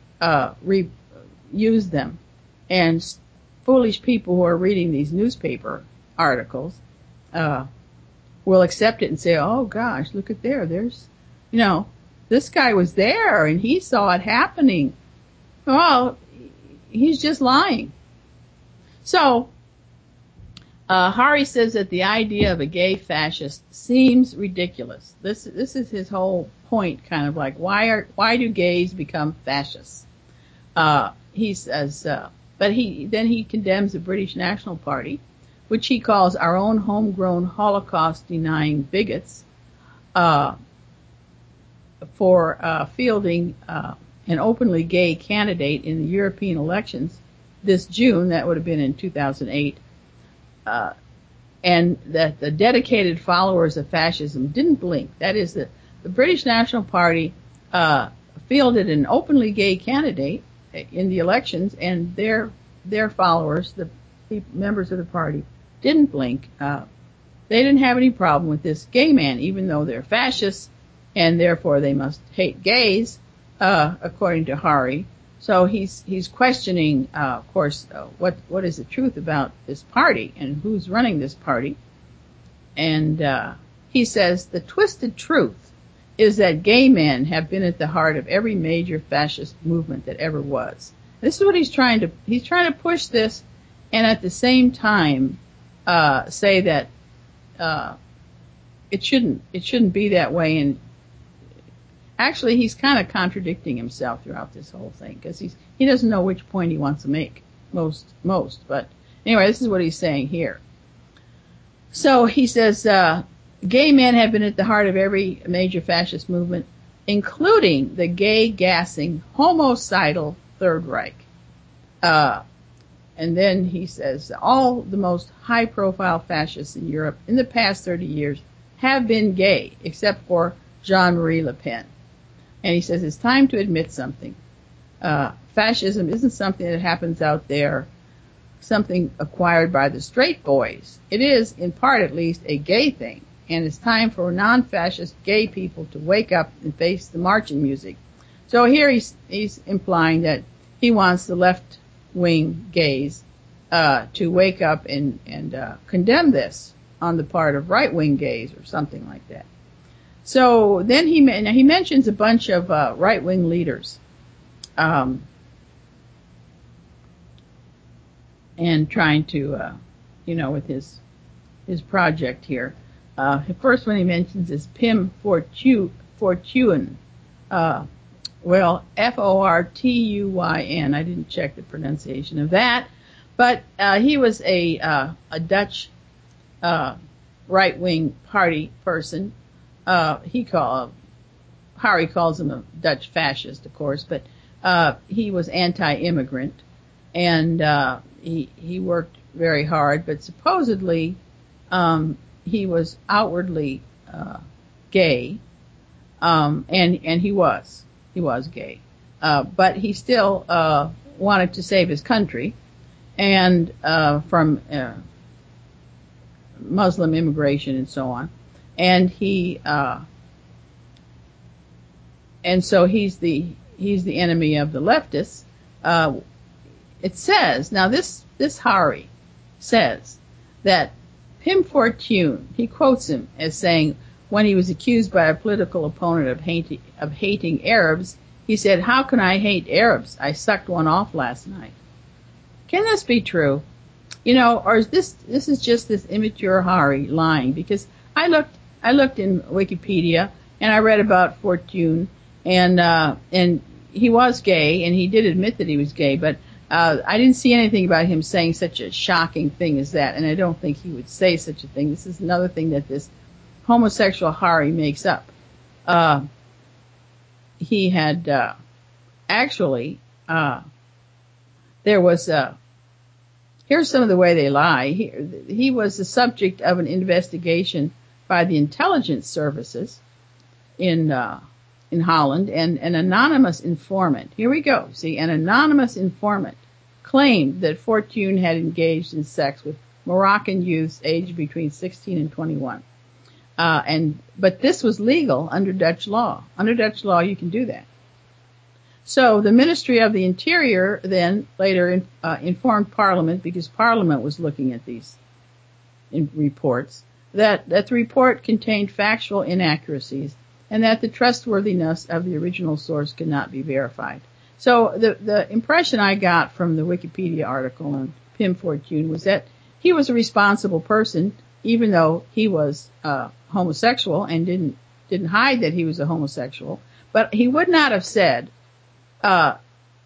use them, and foolish people who are reading these newspaper articles will accept it and say, oh gosh, look at there's this guy was there and he saw it happening. Well, he's just lying. So Hari says that the idea of a gay fascist seems ridiculous. This is his whole point, kind of like, why do gays become fascists? He says, but he condemns the British National Party, which he calls our own homegrown Holocaust-denying bigots, for fielding an openly gay candidate in the European elections this June. That would have been in 2008. And that the dedicated followers of fascism didn't blink. That is, the British National Party fielded an openly gay candidate in the elections, and their followers, the members of the party, didn't blink. They didn't have any problem with this gay man, even though they're fascists, and therefore they must hate gays, according to Hari. So he's questioning, of course, what is the truth about this party and who's running this party. And he says the twisted truth is that gay men have been at the heart of every major fascist movement that ever was. This is what he's trying to push this, and at the same time say that it shouldn't be that way. And actually, he's kind of contradicting himself throughout this whole thing, because he doesn't know which point he wants to make most. But anyway, this is what he's saying here. So he says, gay men have been at the heart of every major fascist movement, including the gay gassing, homicidal Third Reich. And then he says, all the most high-profile fascists in Europe in the past 30 years have been gay, except for Jean-Marie Le Pen. And he says it's time to admit something. Fascism isn't something that happens out there, something acquired by the straight boys. It is, in part at least, a gay thing. And it's time for non-fascist gay people to wake up and face the marching music. So here he's implying that he wants the left-wing gays to wake up and condemn this on the part of right-wing gays or something like that. So then he mentions a bunch of right-wing leaders, and trying to, with his project here. The first one he mentions is Pim Fortuyn. Fortuyn. I didn't check the pronunciation of that, but he was a Dutch right-wing party person. Hari calls him a Dutch fascist, of course, but he was anti-immigrant, and he worked very hard, but supposedly he was outwardly gay, and he was gay, but he still wanted to save his country and from Muslim immigration and so on, and so he's the enemy of the leftists. It says now this Hari says that Pim Fortune, he quotes him as saying, when he was accused by a political opponent of hating Arabs, he said, "How can I hate Arabs? I sucked one off last night." Can this be true? Or is this is just this immature Hari lying? Because I looked in Wikipedia and I read about Fortune, and he was gay, and he did admit that he was gay, but I didn't see anything about him saying such a shocking thing as that, and I don't think he would say such a thing. This is another thing that this homosexual Hari makes up. He had actually there was here's some of the way they lie. He was the subject of an investigation by the intelligence services in Holland, and an anonymous informant. Here we go. See, an anonymous informant claimed that Fortune had engaged in sex with Moroccan youths aged between 16 and 21. But this was legal under Dutch law. Under Dutch law, you can do that. So the Ministry of the Interior then later informed Parliament, because Parliament was looking at these reports, that the report contained factual inaccuracies and that the trustworthiness of the original source could not be verified. So the impression I got from the Wikipedia article on Pim Fortune was that he was a responsible person, even though he was homosexual and didn't hide that he was a homosexual. But he would not have said, well,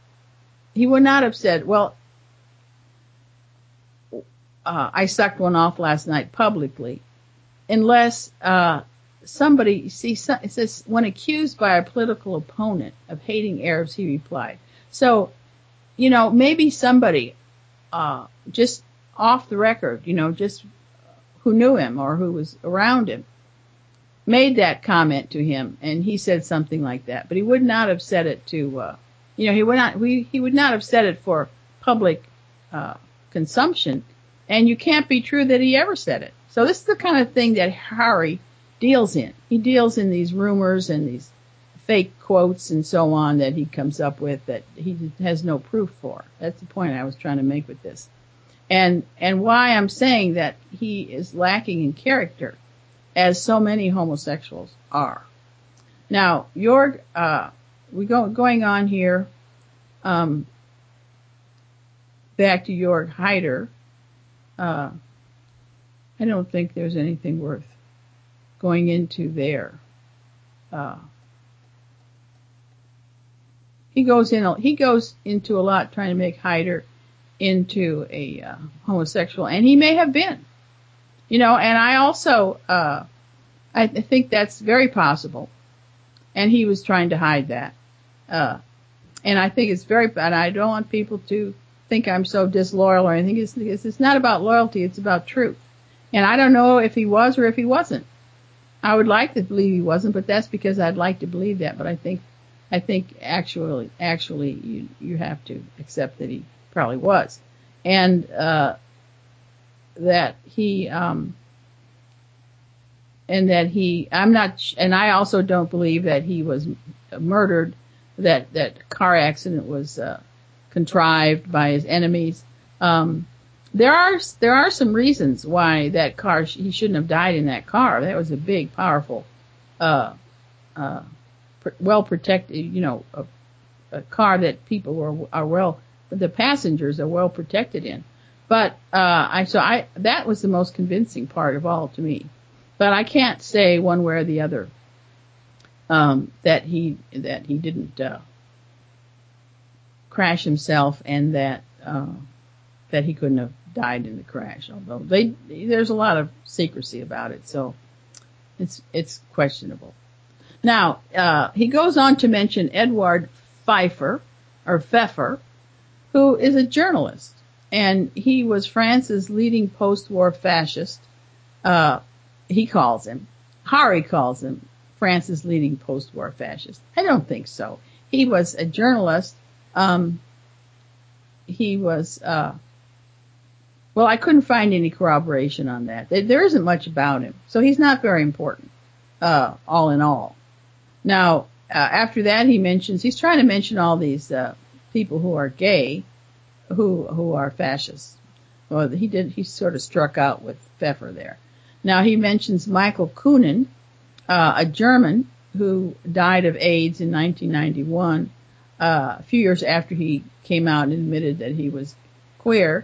I sucked one off last night publicly, unless somebody, it says, when accused by a political opponent of hating Arabs, he replied. So, maybe somebody, just off the record, just who knew him or who was around him, made that comment to him, and he said something like that. But he would not have said it to, he would not have said it for public consumption, and you can't be true that he ever said it. So this is the kind of thing that Hari deals in. He deals in these rumors and these fake quotes and so on that he comes up with that he has no proof for. That's the point I was trying to make with this. And why I'm saying that he is lacking in character, as so many homosexuals are. Now, going on here, back to Jörg Haider. I don't think there's anything worth going into there. He goes into a lot trying to make Haider into a homosexual, and he may have been, and I also I think that's very possible, and he was trying to hide that, and I think it's very bad. I don't want people to think I'm so disloyal or anything. It's not about loyalty, it's about truth, and I don't know if he was or if he wasn't. I would like to believe he wasn't, but that's because I'd like to believe that. But I think actually you have to accept that he probably was, and that he I'm not, and I also don't believe that he was murdered, that car accident was contrived by his enemies. There are some reasons why that car, he shouldn't have died in that car. That was a big, powerful, well protected, a car that people the passengers are well protected in. But that was the most convincing part of all to me. But I can't say one way or the other that he didn't crash himself, and that he couldn't have died in the crash. Although there's a lot of secrecy about it, so it's questionable. Now he goes on to mention Edward Pfeiffer, who is a journalist, and he was France's leading post-war fascist. He calls him, Hari calls him France's leading post-war fascist. I don't think so. He was a journalist. He was, well, I couldn't find any corroboration on that. There isn't much about him, so he's not very important, all in all. Now, after that, he's trying to mention all these people who are gay, who are fascists. Well, he sort of struck out with Pfeffer there. Now he mentions Michael Kühnen, a German who died of AIDS in 1991, a few years after he came out and admitted that he was queer.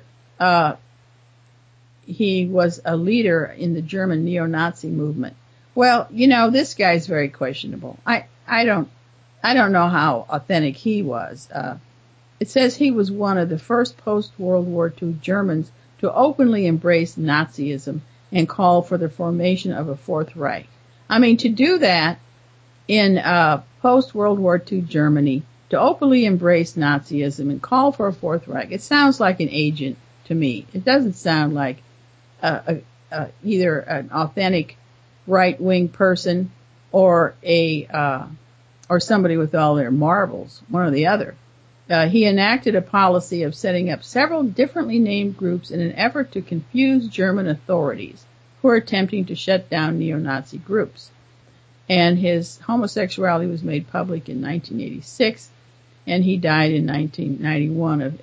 He was a leader in the German neo-Nazi movement. Well, this guy's very questionable. I don't know how authentic he was. It says he was one of the first post-World War II Germans to openly embrace Nazism and call for the formation of a Fourth Reich. I mean, to do that in post-World War II Germany, to openly embrace Nazism and call for a Fourth Reich, it sounds like an agent to me. It doesn't sound like either an authentic right-wing person or or somebody with all their marbles, one or the other. He enacted a policy of setting up several differently named groups in an effort to confuse German authorities who are attempting to shut down neo-Nazi groups. And his homosexuality was made public in 1986, and he died in 1991 of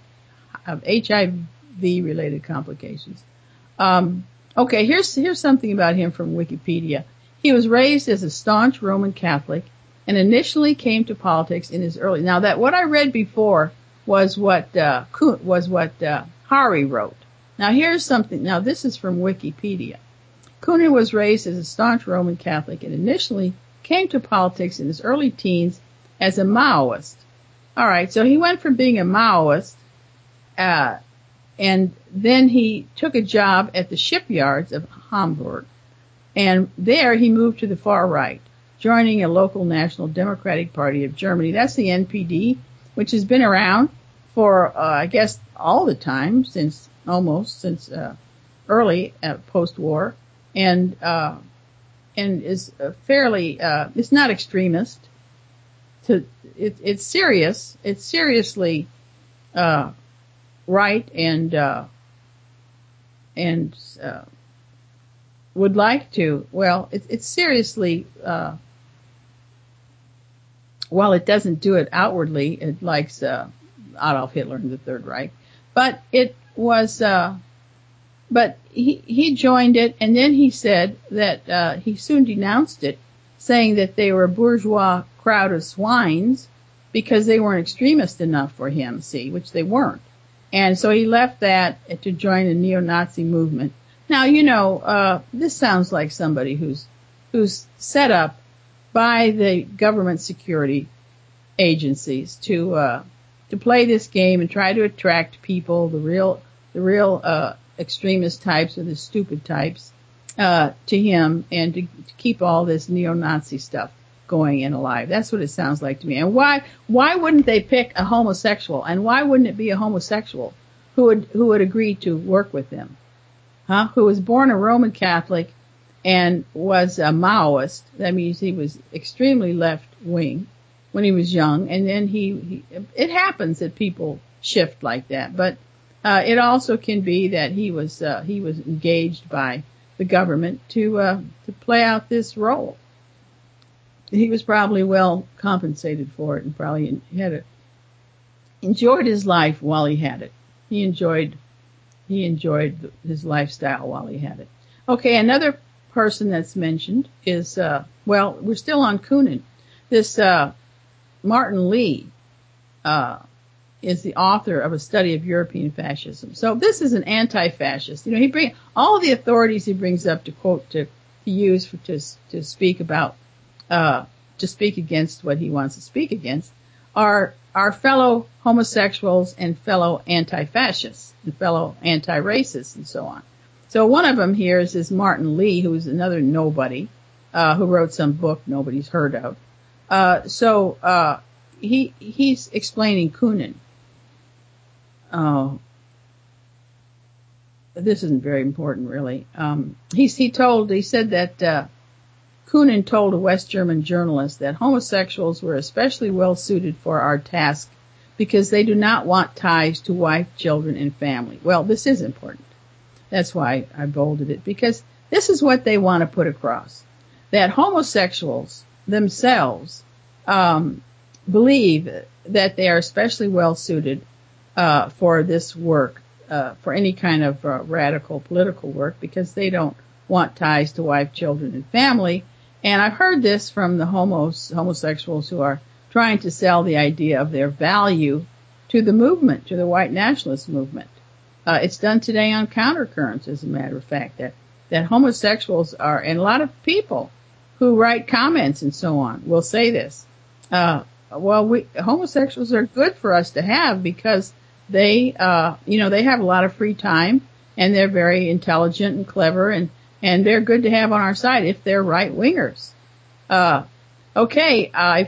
HIV-related complications. Okay, here's something about him from Wikipedia. He was raised as a staunch Roman Catholic and initially came to politics in his early. Now that what I read before was what Hari wrote. Now here's something. Now this is from Wikipedia. Kühnen was raised as a staunch Roman Catholic and initially came to politics in his early teens as a Maoist. All right, so he went from being a Maoist, and then he took a job at the shipyards of Hamburg, and there he moved to the far right, joining a local National Democratic Party of Germany. That's the NPD, which has been around for, I guess, all the time since early post-war, and is fairly, it's not extremist. It's serious. It's seriously right, and would like to. Well, it's seriously. While it doesn't do it outwardly, it likes Adolf Hitler and the Third Reich, but it was. But he joined it, and then he said that he soon denounced it, saying that they were a bourgeois crowd of swines because they weren't extremist enough for him, which they weren't. And so he left that to join the neo-Nazi movement. Now, this sounds like somebody who's set up by the government security agencies to play this game and try to attract people, the real extremist types or the stupid types, to him, and to keep all this neo-Nazi stuff going and alive. That's what it sounds like to me. And why wouldn't they pick a homosexual? And why wouldn't it be a homosexual who would agree to work with them? Who was born a Roman Catholic and was a Maoist. That means he was extremely left wing when he was young, and then it happens that people shift like that. But it also can be that he was engaged by the government to play out this role. He was probably well compensated for it, and probably enjoyed his life while he had it. He enjoyed his lifestyle while he had it. Okay, another person that's mentioned is we're still on Kühnen. This Martin Lee is the author of a study of European fascism. So this is an anti-fascist. He brings all of the authorities he brings up to quote to use to speak about to speak against what he wants to speak against are fellow homosexuals and fellow anti-fascists and fellow anti-racists and so on. So one of them here is this Martin Lee, who is another nobody, who wrote some book nobody's heard of. He's explaining Kühnen. this isn't very important really. He said that Kunin told a West German journalist that homosexuals were especially well suited for our task because they do not want ties to wife, children, and family. Well, this is important. That's why I bolded it, because this is what they want to put across. That homosexuals themselves believe that they are especially well suited for this work, for any kind of radical political work, because they don't want ties to wife, children, and family. And I've heard this from the homosexuals who are trying to sell the idea of their value to the movement, to the white nationalist movement. It's done today on Countercurrents, as a matter of fact, that homosexuals are, and a lot of people who write comments and so on will say this. Homosexuals are good for us to have because they have a lot of free time and they're very intelligent and clever and they're good to have on our side if they're right wingers. Okay, I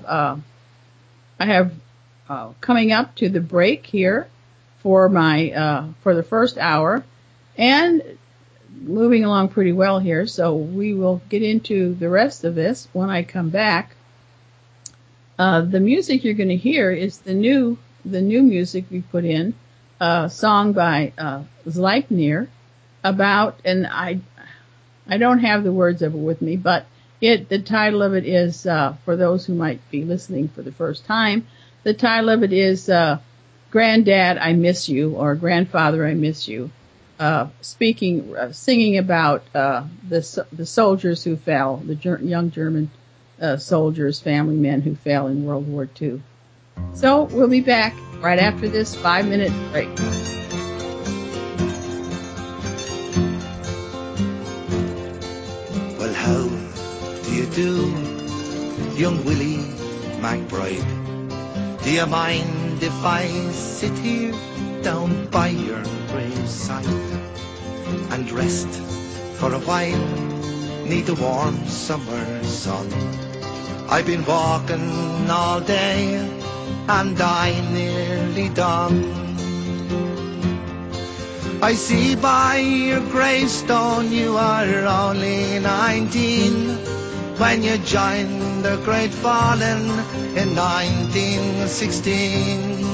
have coming up to the break here for the first hour, and moving along pretty well here. So we will get into the rest of this when I come back. The music you're going to hear is the new music we put in, song by Sleipnir about, and I don't have the words of it with me, but the title of it is, for those who might be listening for the first time, the title of it is Granddad, I Miss You, or Grandfather, I Miss You, singing about the soldiers who fell, the young German soldiers, family men who fell in World War II. So we'll be back right after this 5-minute break. Well, how do you do, young Willie McBride? Do you mind if I sit here down by your graveside and rest for a while, neath the warm summer sun? I've been walking all day and I'm nearly done. I see by your gravestone you are only 19 when you joined the Great Fallen in 1916.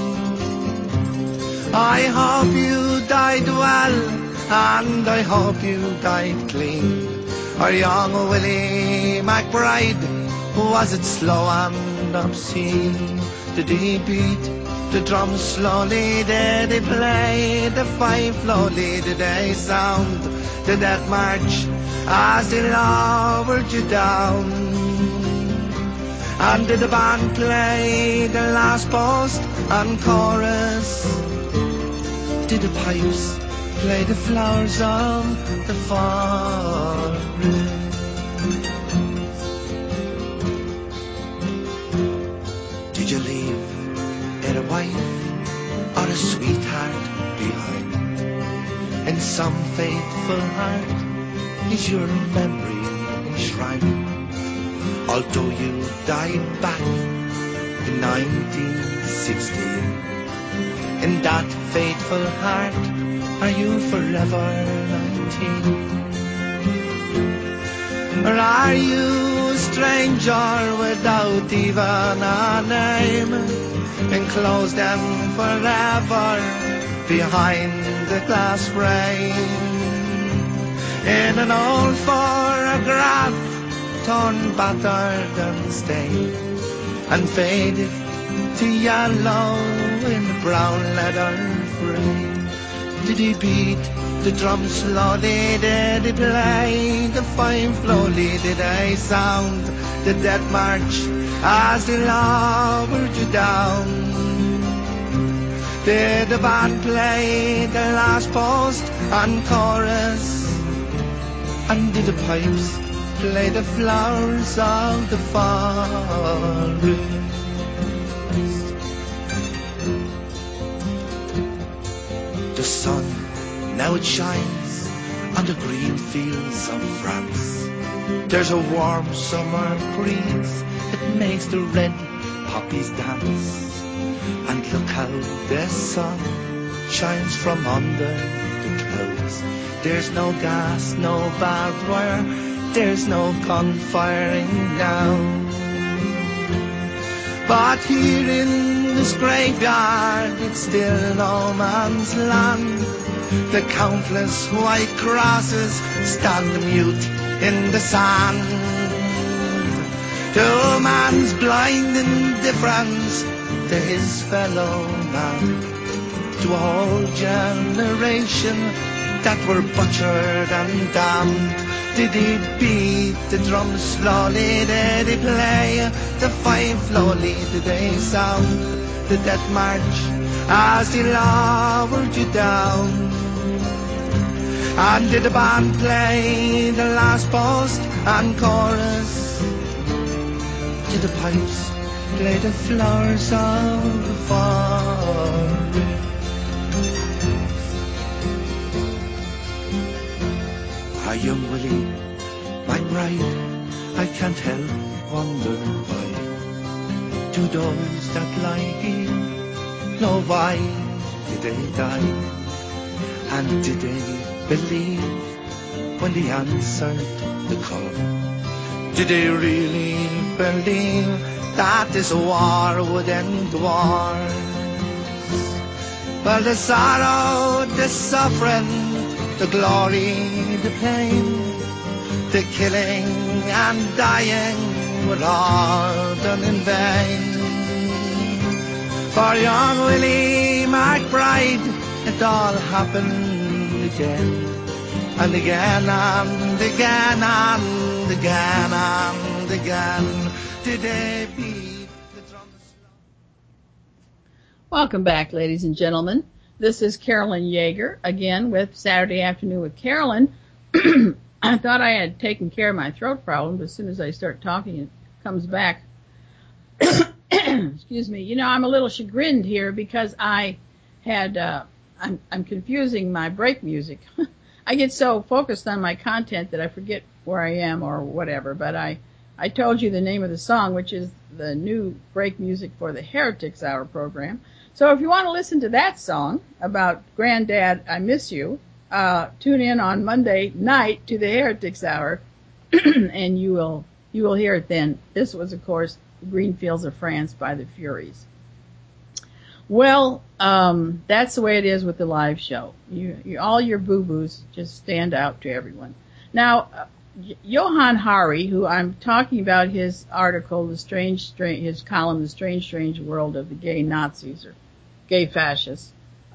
I hope you died well and I hope you died clean. Our young Willie McBride, was it slow and obscene? Did he beat the drum slowly? Did he play the fife slowly? Did they sound the death march as they lowered you down? And did the band play the last post and chorus? Did the pipes play the flowers of the forest? Did you leave a wife or a sweetheart behind? In some faithful heart is your memory enshrined? Although you died back in 1916, in that faithful heart are you forever 19? Or are you a stranger without even a name, enclosed and forever behind the glass frame, in an old photograph torn, battered and stained, and faded to yellow in the brown leather frame? Did he beat the drum slowly? Did he play the fife slowly? Did they sound the death march as they lowered you down? Did the band play the last post and chorus? And did the pipes play the flowers of the forest? The sun, now it shines on the green fields of France. There's a warm summer breeze that makes the red poppies dance. And look how the sun shines from under the clouds. cars. There's no gas, no barbed wire, there's no gunfiring now. But here in this graveyard, it's still no man's land. The countless white crosses stand mute in the sand. To man's blind indifference to his fellow man, to a whole generation that were butchered and damned. Did he beat the drum slowly? Did he play the fife slowly? Did they sound the death march as he lowered you down? And did the band play the last post and chorus? Did the pipes play the flowers of the fall? Our young Willie might ride, I can't help wonder why. To those that lie here, know why did they die? And did they believe when they answered the call? Did they really believe that this war would end wars? Well, the sorrow, the suffering, the glory, the pain, the killing and dying were all done in vain. For young Willie McBride, it all happened again, and again, and again, and again, and again. Did they beat the drums? Welcome back, ladies and gentlemen. This is Carolyn Yeager, again with Saturday Afternoon with Carolyn. I thought I had taken care of my throat problem, but as soon as I start talking, it comes back. Excuse me. You know, I'm a little chagrined here because I'm confusing my break music. I get so focused on my content that I forget where I am or whatever, but I told you the name of the song, which is the new break music for the Heretics Hour program. So if you want to listen to that song about Granddad, I Miss You, tune in on Monday night to the Heretics Hour, and you will hear it then. This was, of course, The Green Fields of France by the Furies. Well, that's the way it is with the live show. All your boo-boos just stand out to everyone. Now, Johann Hari, who I'm talking about his article, his column, The Strange World of the Gay Nazis or Gay Fascists.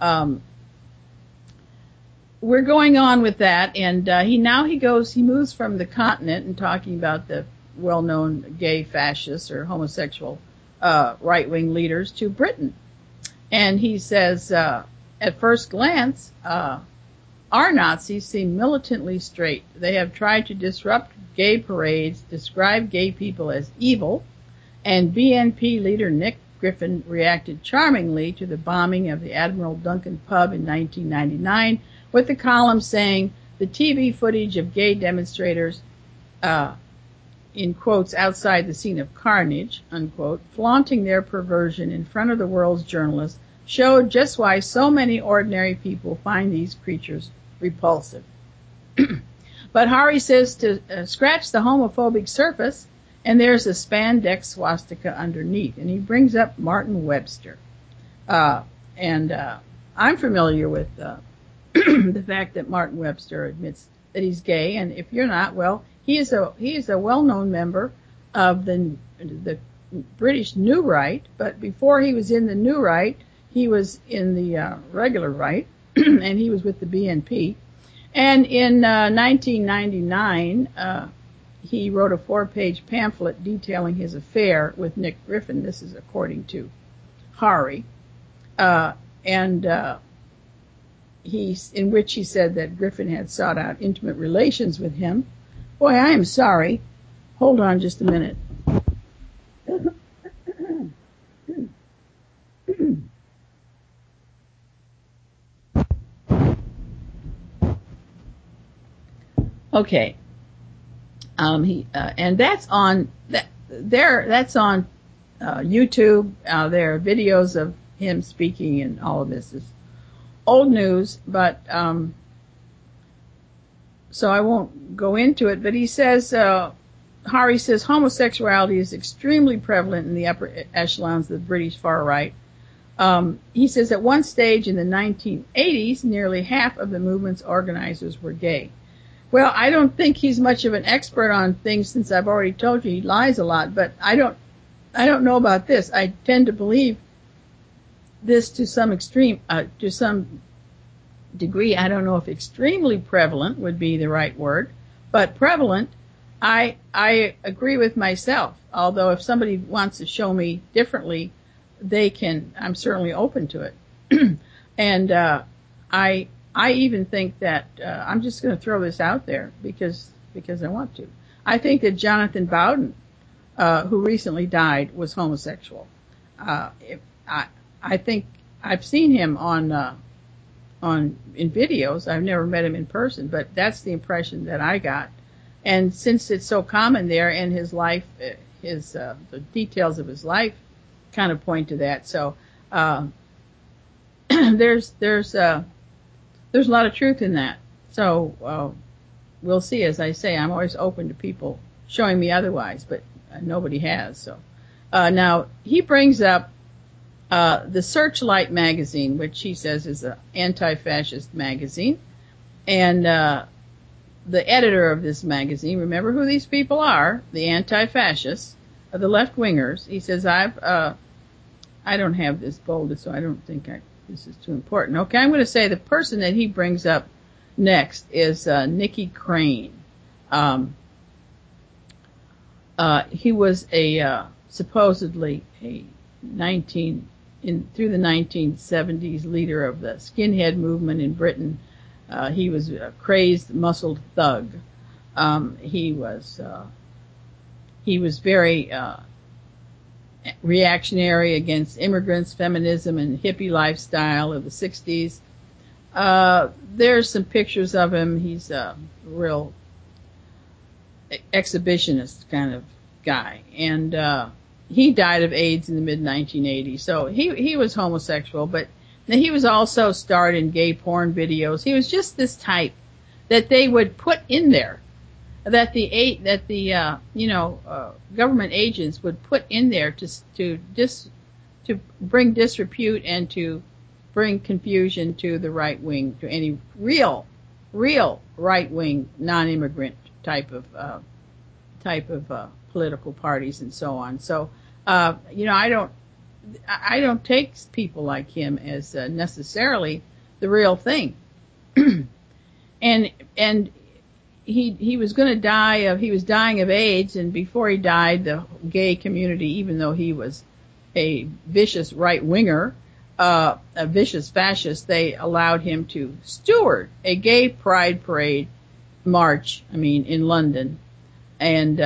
We're going on with that, and he moves from the continent and talking about the well-known gay fascists or homosexual right-wing leaders to Britain. And he says, at first glance, our Nazis seem militantly straight. They have tried to disrupt gay parades, describe gay people as evil, and BNP leader Nick Griffin reacted charmingly to the bombing of the Admiral Duncan pub in 1999 with the column saying the TV footage of gay demonstrators, in quotes, outside the scene of carnage, unquote, flaunting their perversion in front of the world's journalists showed just why so many ordinary people find these creatures repulsive. But Hari says to scratch the homophobic surface, and there's a spandex swastika underneath. And he brings up Martin Webster. I'm familiar with the fact that Martin Webster admits that he's gay, and if you're not, well, he is a well-known member of the British New Right, but before he was in the New Right, he was in the regular right, and he was with the BNP. And in 1999, he wrote a 4-page pamphlet detailing his affair with Nick Griffin. This is according to Hari. In which he said that Griffin had sought out intimate relations with him. Boy, I am sorry. Hold on just a minute. Okay. And that's on YouTube. There are videos of him speaking, and all of this is old news, but so I won't go into it, but he says, Hari says homosexuality is extremely prevalent in the upper echelons of the British far right. He says at one stage in the 1980s, nearly half of the movement's organizers were gay. Well, I don't think he's much of an expert on things, since I've already told you he lies a lot, but I don't know about this. I tend to believe this to some degree. I don't know if extremely prevalent would be the right word, but prevalent, I agree with myself. Although if somebody wants to show me differently, they can. I'm certainly open to it. And I even think that I'm just going to throw this out there because I want to. I think that Jonathan Bowden, who recently died, was homosexual. I think I've seen him in videos. I've never met him in person, but that's the impression that I got. And since it's so common there, and his life, the details of his life kind of point to that. So there's a lot of truth in that. So we'll see. As I say, I'm always open to people showing me otherwise, but nobody has. So now he brings up the Searchlight magazine, which he says is an anti-fascist magazine, and the editor of this magazine, remember who these people are, the anti-fascists, the left-wingers. He says, I don't have this bolded, so I don't think this is too important. Okay, I'm going to say the person that he brings up next is Nicky Crane. He was supposedly through the 1970s leader of the skinhead movement in Britain. He was a crazed, muscled thug. He was very reactionary against immigrants, feminism, and hippie lifestyle of the 60s. There's some pictures of him. He's a real exhibitionist kind of guy, and he died of AIDS in the mid-1980s. So he was homosexual, but he was also starred in gay porn videos. He was just this type that they would put in there, that the government agents would put in there to bring disrepute and to bring confusion to the right wing, to any real right wing non-immigrant type of political parties and so on. So I don't take people like him as necessarily the real thing. and he was going to die he was dying of AIDS, and before he died, the gay community, even though he was a vicious right winger, a vicious fascist, they allowed him to steward a gay pride parade march, in London. And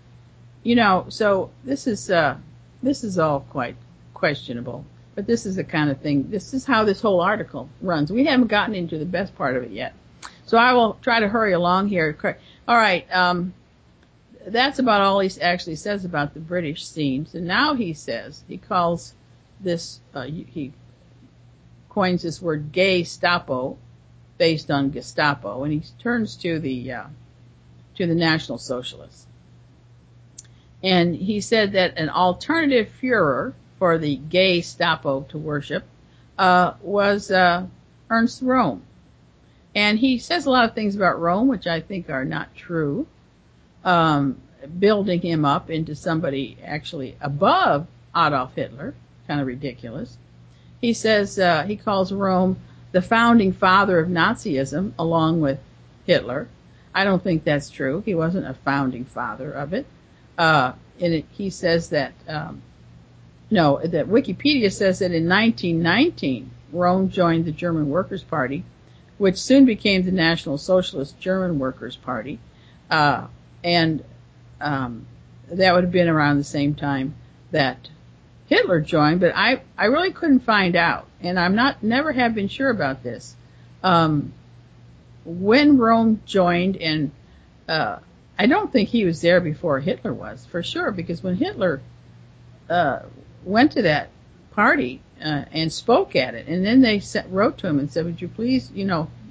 so this is all quite questionable, but this is the kind of thing, this is how this whole article runs. We haven't gotten into the best part of it yet, so I will try to hurry along here. All right, that's about all he actually says about the British scene. So now he calls this, he coins this word gay-stapo, based on Gestapo, and he turns to the National Socialists. And he said that an alternative Führer for the gay-stapo to worship was Ernst Röhm. And he says a lot of things about Röhm, which I think are not true, building him up into somebody actually above Adolf Hitler, kind of ridiculous. He says he calls Röhm the founding father of Nazism, along with Hitler. I don't think that's true. He wasn't a founding father of it. He says that, that Wikipedia says that in 1919, Röhm joined the German Workers' Party, which soon became the National Socialist German Workers' Party. And that would have been around the same time that Hitler joined, but I really couldn't find out, and never have been sure about this. When Röhm joined, and I don't think he was there before Hitler was, for sure, because when Hitler went to that party and spoke at it, and then they wrote to him and said, would you please,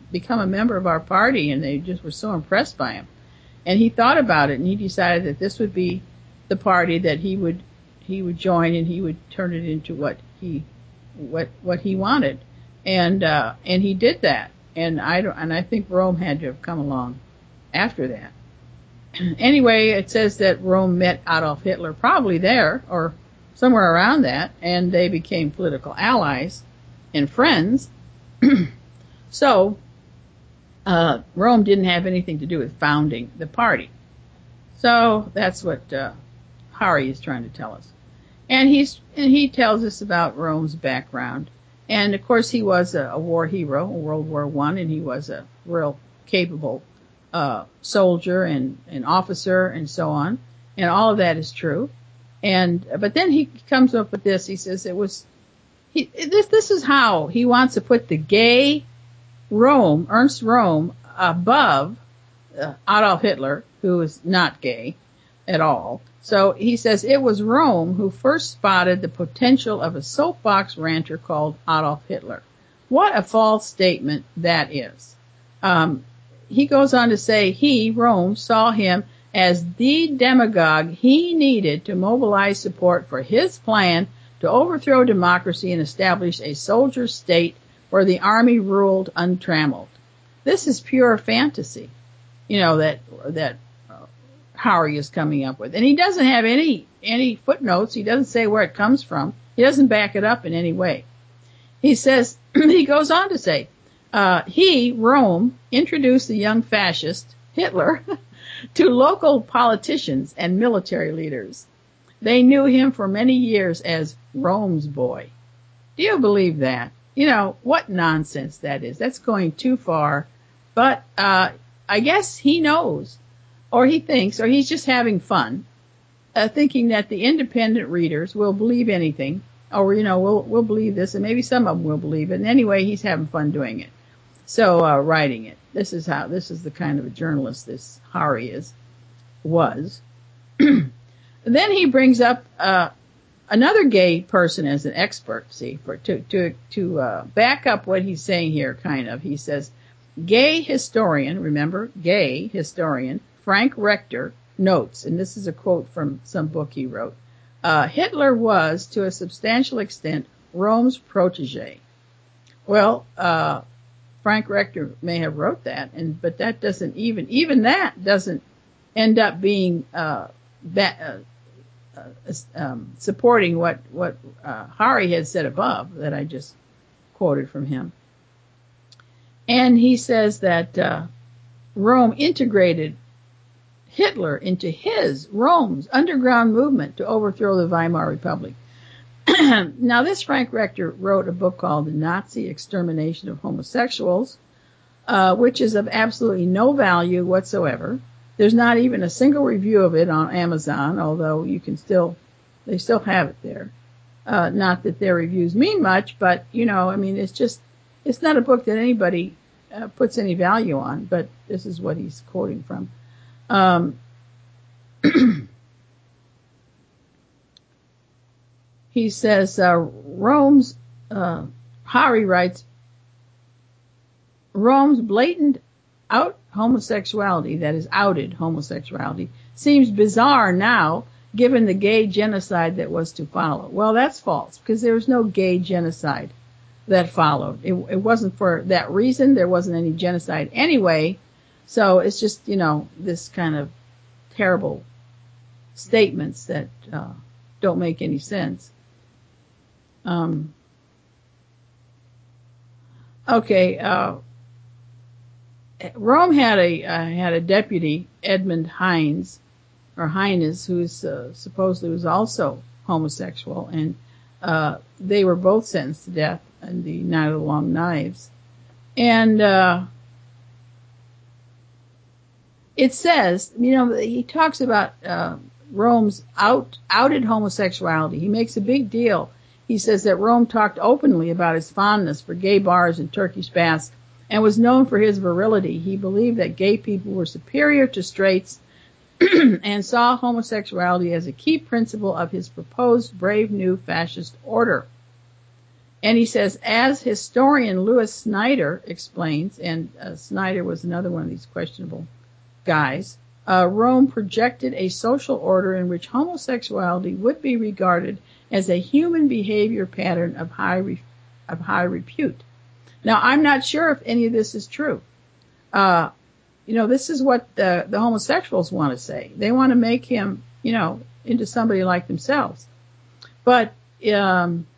become a member of our party, and they just were so impressed by him. And he thought about it, and he decided that this would be the party that he would join, and he would turn it into what he wanted. And he did that. And I think Rome had to have come along after that. Anyway, it says that Rome met Adolf Hitler probably there or somewhere around that, and they became political allies and friends. So Rome didn't have anything to do with founding the party. So that's what Hari is trying to tell us. And he tells us about Rome's background. And of course he was a war hero in World War I, and he was a real capable soldier and an officer and so on. And all of that is true. But then he comes up with this. He says this is how he wants to put the gay Rome, Ernst Röhm, above Adolf Hitler, who is not gay at all. So he says it was Rome who first spotted the potential of a soapbox ranter called Adolf Hitler. What a false statement that is. He goes on to say Rome, saw him as the demagogue he needed to mobilize support for his plan to overthrow democracy and establish a soldier state where the army ruled untrammeled. This is pure fantasy, that Hari is coming up with. And he doesn't have any footnotes. He doesn't say where it comes from. He doesn't back it up in any way. He says, he goes on to say, Rome, introduced the young fascist, Hitler, to local politicians and military leaders. They knew him for many years as Rome's boy. Do you believe that? What nonsense that is. That's going too far. But I guess he knows, or he thinks, or he's just having fun, thinking that the independent readers will believe anything, or, we'll believe this, and maybe some of them will believe it. And anyway, he's having fun doing it. So, writing it. This is the kind of a journalist this Hari was. Then he brings up another gay person as an expert, to back up what he's saying here, kind of. He says, gay historian, remember, gay historian, Frank Rector notes, and this is a quote from some book he wrote, Hitler was, to a substantial extent, Rome's protege. Well, Frank Rector may have wrote that, but that doesn't even that doesn't end up being supporting what Hari had said above that I just quoted from him. And he says that Rome integrated Hitler into Rome's underground movement to overthrow the Weimar Republic. Now, this Frank Rector wrote a book called The Nazi Extermination of Homosexuals, which is of absolutely no value whatsoever. There's not even a single review of it on Amazon, although they still have it there. Not that their reviews mean much, but, it's not a book that anybody puts any value on, but this is what he's quoting from. He says, Hari writes, Rome's blatant outed homosexuality seems bizarre now, given the gay genocide that was to follow. Well, that's false, because there was no gay genocide that followed. It wasn't for that reason. There wasn't any genocide anyway. So it's just, this kind of terrible statements that don't make any sense. Rome had a deputy, Edmund Heinz, who supposedly was also homosexual, and they were both sentenced to death in the Night of the Long Knives. And it says, he talks about Rome's outed homosexuality. He makes a big deal. He says that Rome talked openly about his fondness for gay bars and Turkish baths and was known for his virility. He believed that gay people were superior to straights and saw homosexuality as a key principle of his proposed brave new fascist order. And he says, as historian Louis Snyder explains, and Snyder was another one of these questionable guys, Rome projected a social order in which homosexuality would be regarded as a human behavior pattern of high repute. Now, I'm not sure if any of this is true. This is what the homosexuals want to say. They want to make him, into somebody like themselves. But in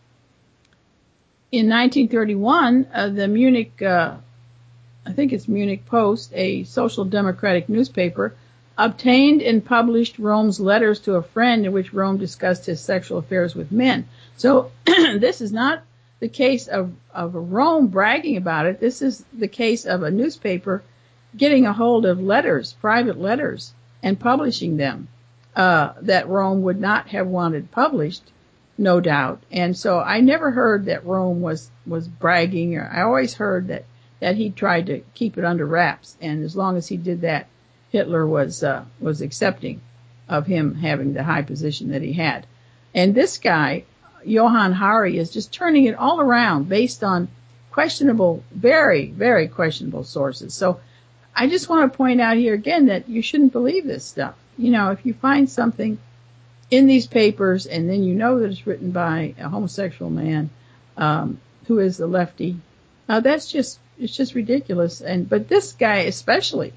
1931, the Munich, I think it's Munich Post, a social democratic newspaper, obtained and published Rome's letters to a friend in which Rome discussed his sexual affairs with men. So this is not the case of Rome bragging about it. This is the case of a newspaper getting a hold of letters, private letters, and publishing them, that Rome would not have wanted published, no doubt. And so I never heard that Rome was bragging. I always heard that he tried to keep it under wraps. And as long as he did that, Hitler was accepting of him having the high position that he had. And this guy, Johann Hari, is just turning it all around based on questionable, very, very questionable sources. So I just want to point out here again that you shouldn't believe this stuff. If you find something in these papers and then you know that it's written by a homosexual man who is a lefty, it's just ridiculous. But this guy especially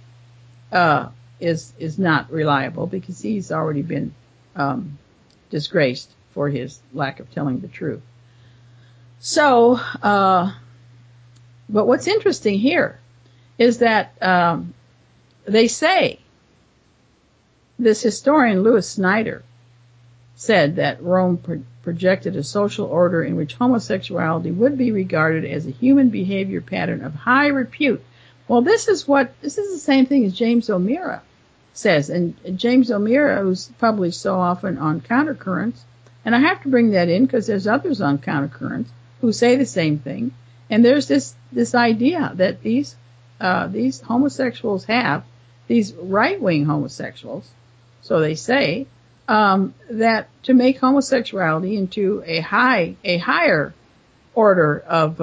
is not reliable because he's already been disgraced for his lack of telling the truth. So, but what's interesting here is that they say, this historian Louis Snyder said that Rome projected a social order in which homosexuality would be regarded as a human behavior pattern of high repute. Well, this is the same thing as James O'Meara says. And James O'Meara, who's published so often on Countercurrents, and I have to bring that in because there's others on Countercurrents who say the same thing. And there's this idea that these homosexuals have, these right-wing homosexuals, so they say, that to make homosexuality into a higher order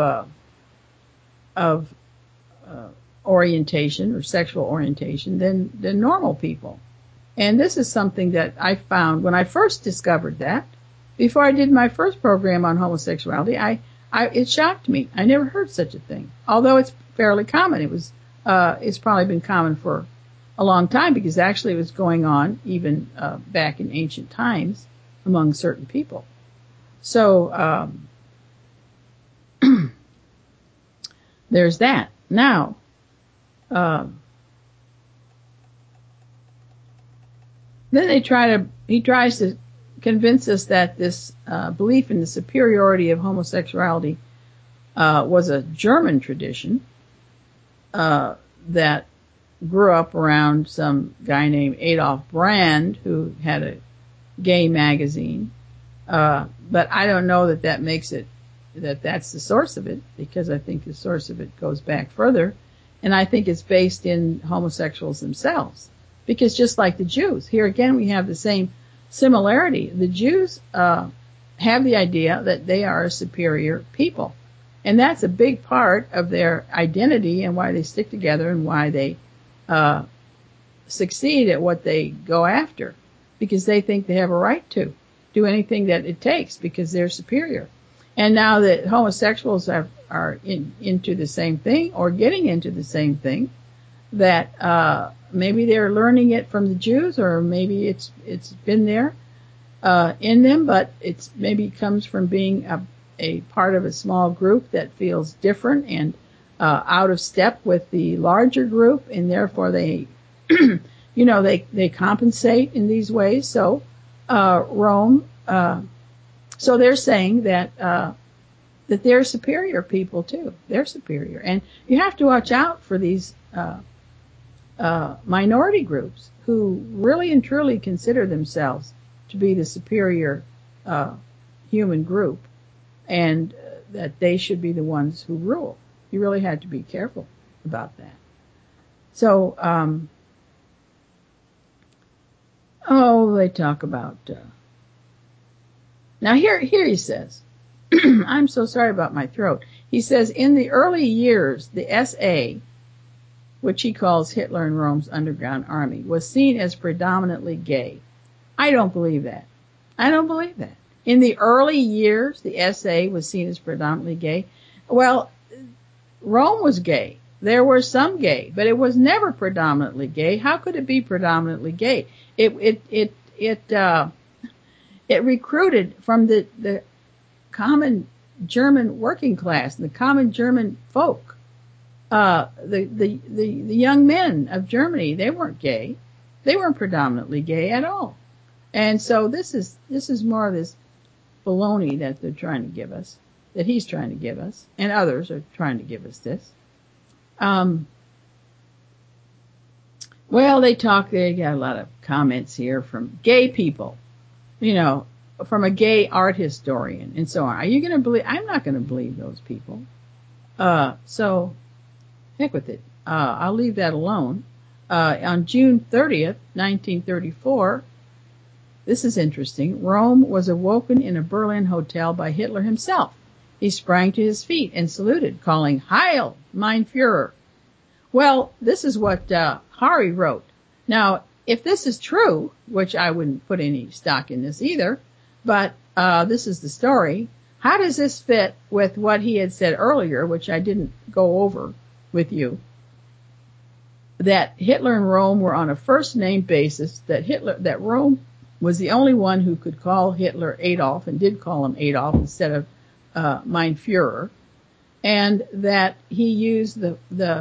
of orientation or sexual orientation than normal people. And this is something that I found when I first discovered that. Before I did my first program on homosexuality, it shocked me. I never heard such a thing, although it's fairly common. It's probably been common for a long time because actually it was going on even back in ancient times among certain people. So there's that. Now, then he tries to convince us that this belief in the superiority of homosexuality was a German tradition that grew up around some guy named Adolf Brand who had a gay magazine. But I don't know that makes it that's the source of it, because I think the source of it goes back further, and I think it's based in homosexuals themselves. Because just like the Jews, here again we have the same similarity. The Jews have the idea that they are a superior people, and that's a big part of their identity and why they stick together and why they succeed at what they go after, because they think they have a right to do anything that it takes because they're superior. And now that homosexuals are into the same thing or getting into the same thing, that maybe they're learning it from the Jews, or maybe it's been there in them, but it's maybe comes from being a part of a small group that feels different and out of step with the larger group, and therefore they they compensate in these ways. So Rome, so they're saying that they're superior people too. They're superior, and you have to watch out for these minority groups who really and truly consider themselves to be the superior human group, and that they should be the ones who rule. You really had to be careful about that. So, they talk about. Now here he says, I'm so sorry about my throat. He says, in the early years, the SA, which he calls Hitler and Rome's underground army, was seen as predominantly gay. I don't believe that. I don't believe that. In the early years, the SA was seen as predominantly gay. Well, Rome was gay. There were some gay, but it was never predominantly gay. How could it be predominantly gay? It recruited from the common German working class, the common German folk, the young men of Germany. They weren't gay. They weren't predominantly gay at all. And so this is more of this baloney that they're trying to give us, that he's trying to give us, and others are trying to give us this. Well, they got a lot of comments here from gay people, from a gay art historian and so on. Are you going to believe? I'm not going to believe those people. So heck with it. I'll leave that alone. On June 30th, 1934, this is interesting. Rome was awoken in a Berlin hotel by Hitler himself. He sprang to his feet and saluted, calling, "Heil, mein Führer." Well, this is what Hari wrote. Now, if this is true, which I wouldn't put any stock in this either, but this is the story, how does this fit with what he had said earlier, which I didn't go over with you, that Hitler and Rome were on a first-name basis, that Rome was the only one who could call Hitler Adolf and did call him Adolf instead of mein Führer, and that he used the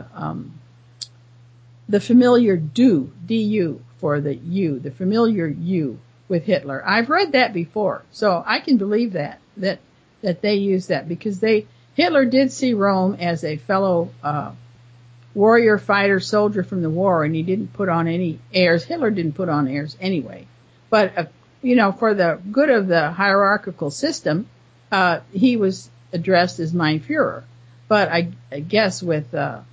familiar du for the you, the familiar you with Hitler. I've read that before, so I can believe that they use that because Hitler did see Rome as a fellow warrior, fighter, soldier from the war, and he didn't put on any airs. Hitler didn't put on airs anyway. But, for the good of the hierarchical system, he was addressed as mein Führer. But I guess with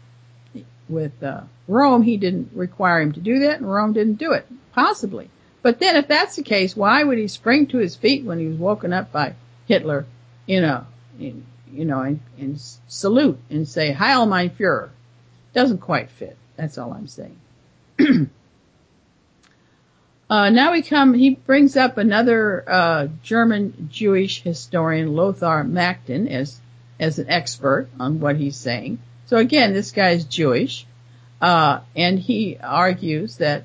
Rome, he didn't require him to do that, and Rome didn't do it. Possibly. But then if that's the case, why would he spring to his feet when he was woken up by Hitler, and salute and say, "Heil, mein Führer"? Doesn't quite fit. That's all I'm saying. Now he brings up another German Jewish historian, Lothar Machten, as an expert on what he's saying. So again, this guy's Jewish, and he argues that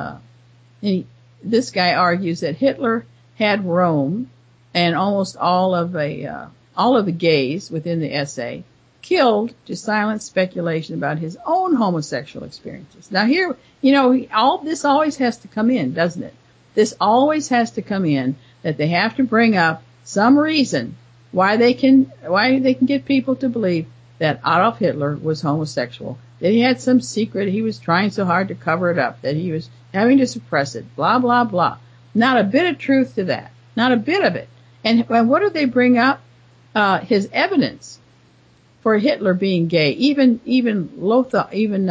this guy argues that Hitler had Rome and almost all of the gays within the SA killed to silence speculation about his own homosexual experiences. Now here, all this always has to come in, doesn't it? This always has to come in that they have to bring up some reason why they can get people to believe that Adolf Hitler was homosexual, that he had some secret, he was trying so hard to cover it up, that he was having to suppress it, blah, blah, blah. Not a bit of truth to that. Not a bit of it. And what do they bring up? His evidence for Hitler being gay. Even Lothar, even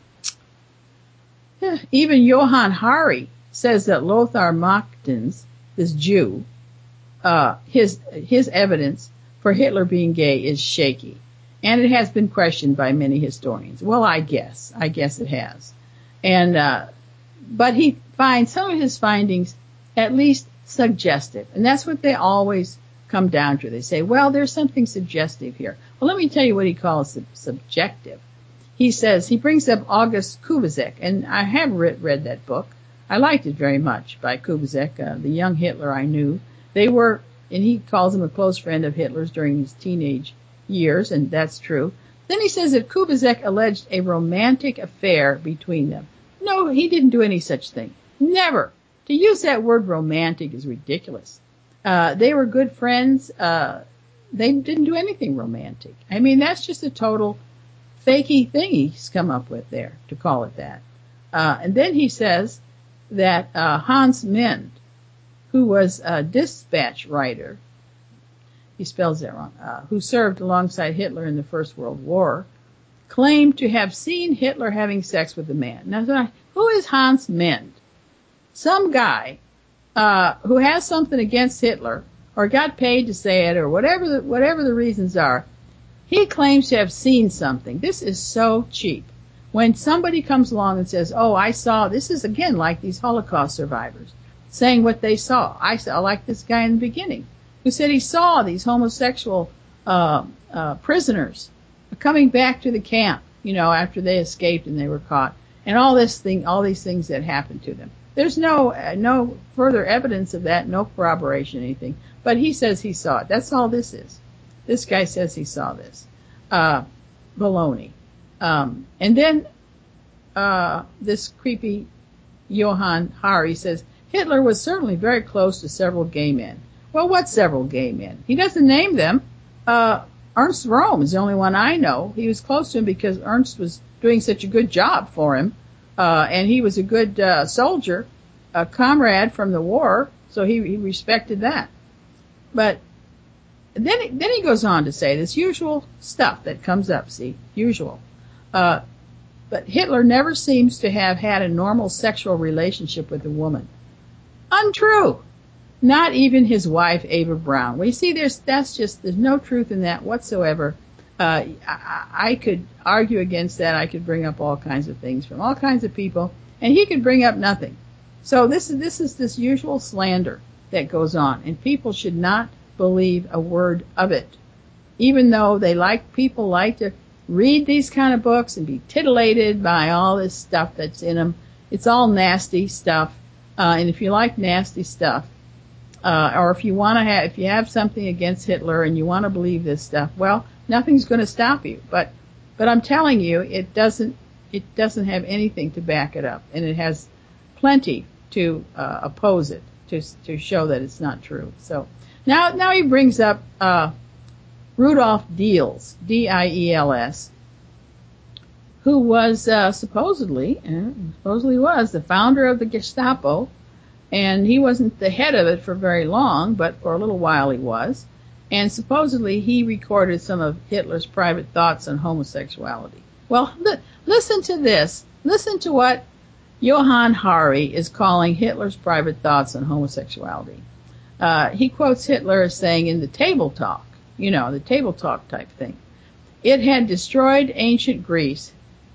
Johann Hari says that Lothar Machtens, this Jew, his evidence for Hitler being gay is shaky. And it has been questioned by many historians. Well, I guess it has. And, but he finds some of his findings at least suggestive. And that's what they always come down to. They say, well, there's something suggestive here. Well, let me tell you what he calls subjective. He says, he brings up August Kubizek, and I have read that book. I liked it very much, by Kubizek, the young Hitler I knew. They were, and he calls him a close friend of Hitler's during his teenage years, and that's true. Then he says that Kubizek alleged a romantic affair between them. No, he didn't do any such thing. Never. To use that word romantic is ridiculous. They were good friends. They didn't do anything romantic. I mean, that's just a total fakey thing he's come up with there to call it that. And then he says that Hans Mend, who was a dispatch writer, he spells that wrong, who served alongside Hitler in the First World War, claimed to have seen Hitler having sex with a man. Now, who is Hans Mend? Some guy who has something against Hitler, or got paid to say it, or whatever the reasons are. He claims to have seen something. This is so cheap. When somebody comes along and says, oh, I saw, this is again like these Holocaust survivors saying what they saw. I saw, like this guy in the beginning, who said he saw these homosexual prisoners coming back to the camp, after they escaped and they were caught, and all these things that happened to them. There's no further evidence of that, no corroboration, anything. But he says he saw it. That's all this is. This guy says he saw this. Baloney. And then this creepy Johann Hari says, Hitler was certainly very close to several gay men. Well, what several gay men? He doesn't name them. Ernst Röhm is the only one I know. He was close to him because Ernst was doing such a good job for him. And he was a good soldier, a comrade from the war, so he respected that. But then he goes on to say this usual stuff that comes up, usual. But Hitler never seems to have had a normal sexual relationship with a woman. Untrue. Not even his wife, Eva Braun. Well, you see, there's no truth in that whatsoever. I could argue against that. I could bring up all kinds of things from all kinds of people, and he could bring up nothing. So this is this usual slander that goes on, and people should not believe a word of it. Even though people like to read these kind of books and be titillated by all this stuff that's in them. It's all nasty stuff. And if you like nasty stuff, or if you have something against Hitler and you want to believe this stuff, well, nothing's going to stop you. But I'm telling you, it doesn't have anything to back it up, and it has plenty to oppose it, to show that it's not true. So now he brings up Rudolf Diels, D-I-E-L-S, who was supposedly was the founder of the Gestapo, and he wasn't the head of it for very long, but for a little while he was. And supposedly he recorded some of Hitler's private thoughts on homosexuality. Well, listen to this. Listen to what Johann Hari is calling Hitler's private thoughts on homosexuality. He quotes Hitler as saying in the table talk, the table talk type thing, it had destroyed ancient Greece,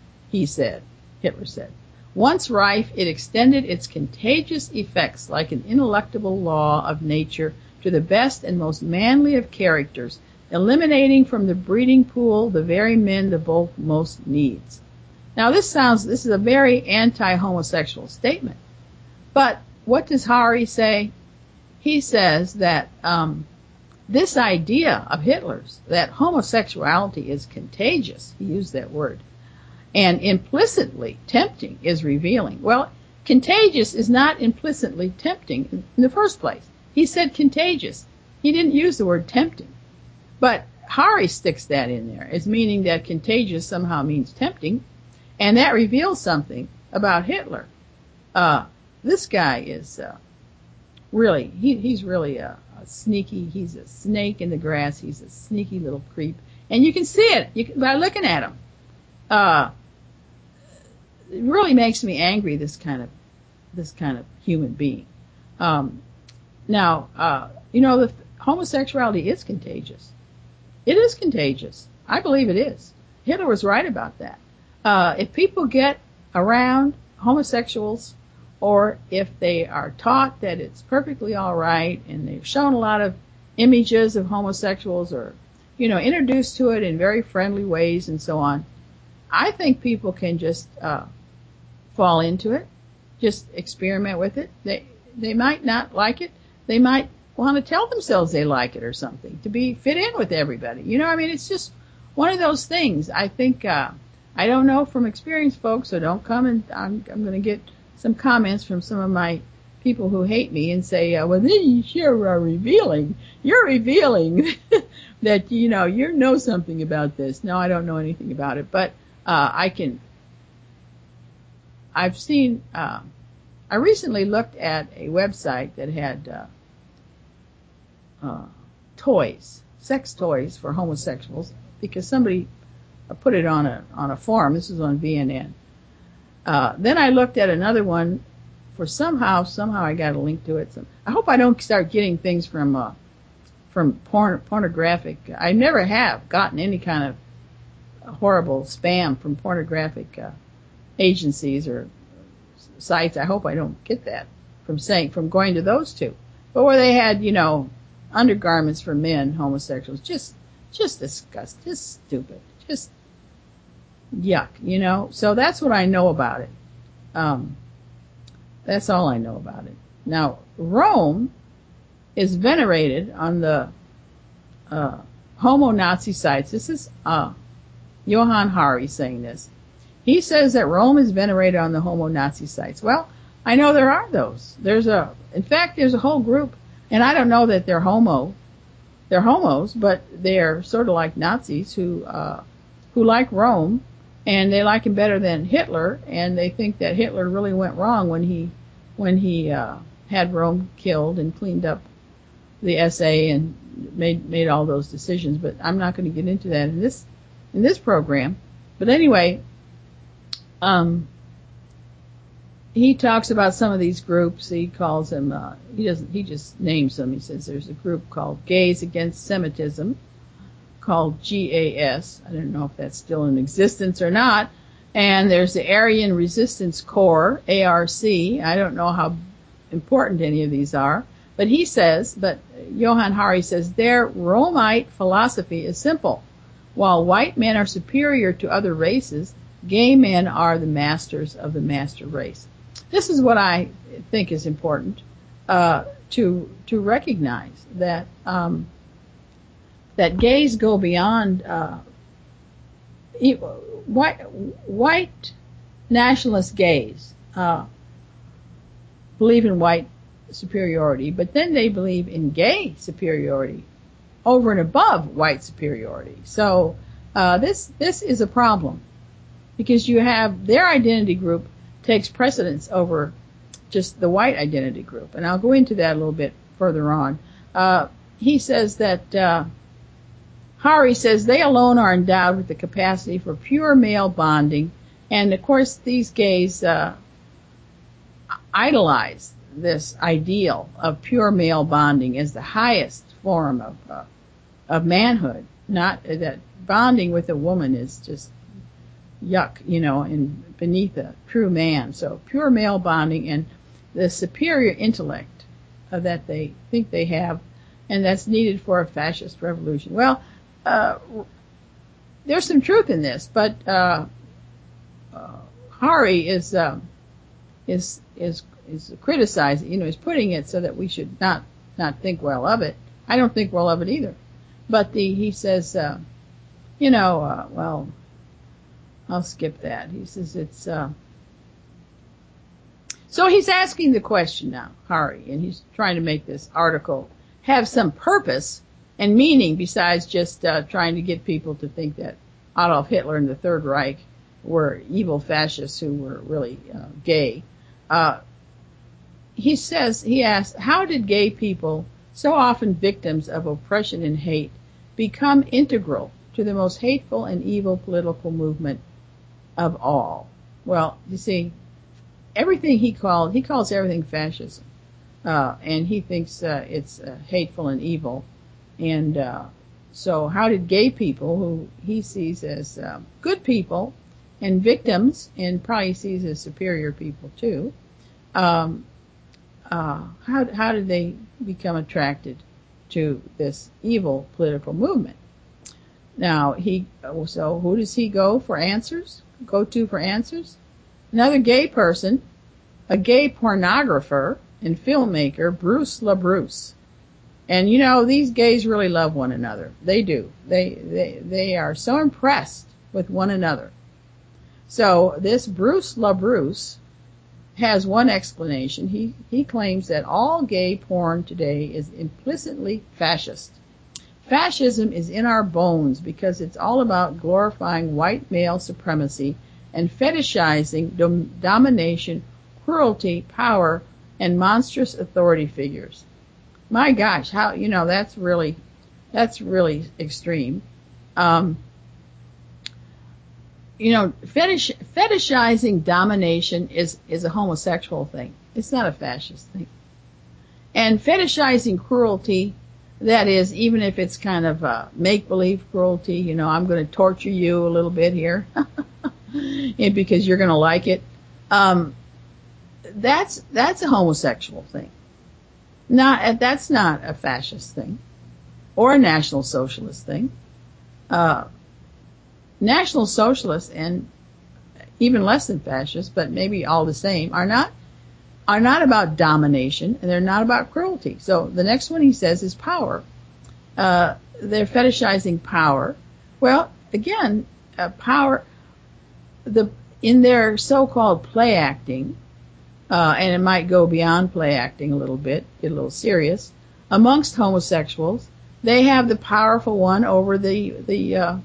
Hitler said. Once rife, it extended its contagious effects like an ineluctable law of nature to the best and most manly of characters, eliminating from the breeding pool the very men the both most needs. Now this is a very anti-homosexual statement. But what does Hari say? He says that this idea of Hitler's, that homosexuality is contagious, he used that word, and implicitly tempting is revealing. Well, contagious is not implicitly tempting in the first place. He said contagious. He didn't use the word tempting. But Hari sticks that in there as meaning that contagious somehow means tempting, and that reveals something about Hitler. This guy is really, he's really a sneaky, he's a snake in the grass, he's a sneaky little creep. And you can see it by looking at him. It really makes me angry, this kind of human being. The homosexuality is contagious. It is contagious. I believe it is. Hitler was right about that. If people get around homosexuals, or if they are taught that it's perfectly all right, and they've shown a lot of images of homosexuals, or, introduced to it in very friendly ways and so on, I think people can just fall into it, just experiment with it. They might not like it. They might want to tell themselves they like it or something to fit in with everybody. It's just one of those things. I think, I don't know from experienced folks, so don't come and I'm going to get some comments from some of my people who hate me and say, well, then you're revealing that, you know something about this. No, I don't know anything about it, but I've seen, I recently looked at a website that had sex toys for homosexuals, because somebody put it on a forum. This is on VNN. Then I looked at another one for somehow I got a link to it. I hope I don't start getting things from from pornographic. I never have gotten any kind of horrible spam from pornographic agencies or sites. I hope I don't get that from going to those two. But where they had, undergarments for men, homosexuals, just disgusting, just stupid, just yuck, So that's what I know about it. That's all I know about it. Now, Rome is venerated on the homo-Nazi sites. This is Johann Hari saying this. He says that Rome is venerated on the homo-Nazi sites. Well, I know there are those. In fact, there's a whole group, and I don't know that they're homos, but they're sort of like Nazis who like Rome, and they like him better than Hitler, and they think that Hitler really went wrong when he had Rome killed and cleaned up the SA and made all those decisions. But I'm not going to get into that in this program. But anyway, he talks about some of these groups. He calls them, he just names them. He says there's a group called Gays Against Semitism, called GAS. I don't know if that's still in existence or not. And there's the Aryan Resistance Corps, ARC. I don't know how important any of these are. But Johann Hari says their Romite philosophy is simple. While white men are superior to other races, gay men are the masters of the master race. This is what I think is important to recognize that that gays go beyond white nationalist gays believe in white superiority, but then they believe in gay superiority over and above white superiority. So this is a problem, because you have their identity group takes precedence over just the white identity group. And I'll go into that a little bit further on. He says that Hari says they alone are endowed with the capacity for pure male bonding. And of course, these gays idolize this ideal of pure male bonding as the highest form of manhood. Not that bonding with a woman is just yuck, and beneath a true man. So pure male bonding and the superior intellect that they think they have, and that's needed for a fascist revolution. Well, there's some truth in this, but Hari is criticizing, is putting it so that we should not think well of it. I don't think well of it either. But he says, well, I'll skip that. He says it's, so he's asking the question now, Hari, and he's trying to make this article have some purpose and meaning besides just trying to get people to think that Adolf Hitler and the Third Reich were evil fascists who were really gay. He asks, how did gay people, so often victims of oppression and hate, become integral to the most hateful and evil political movement of all? Well, you see, everything he calls everything fascism, and he thinks it's hateful and evil. And so how did gay people, who he sees as good people and victims, and probably sees as superior people too, how did they become attracted to this evil political movement? Now, so who does he go to for answers? Another gay person, a gay pornographer and filmmaker, Bruce LaBruce. And these gays really love one another. They do. They are so impressed with one another. So this Bruce LaBruce has one explanation. He claims that all gay porn today is implicitly fascist. Fascism is in our bones because it's all about glorifying white male supremacy and fetishizing domination, cruelty, power, and monstrous authority figures. My gosh, how, that's really extreme. Fetishizing domination is a homosexual thing. It's not a fascist thing. And fetishizing cruelty, That is, even if it's kind of make-believe cruelty, you know, I'm going to torture you a little bit here because you're going to like it. That's a homosexual thing. That's not a fascist thing or a National Socialist thing. National Socialists and even less than fascists, but maybe all the same, are not about domination, and they're not about cruelty. So the next one he says is power. They're fetishizing power. Well, again, power, in their so-called play acting, and it might go beyond play acting a little bit, get a little serious, amongst homosexuals, they have the powerful one over the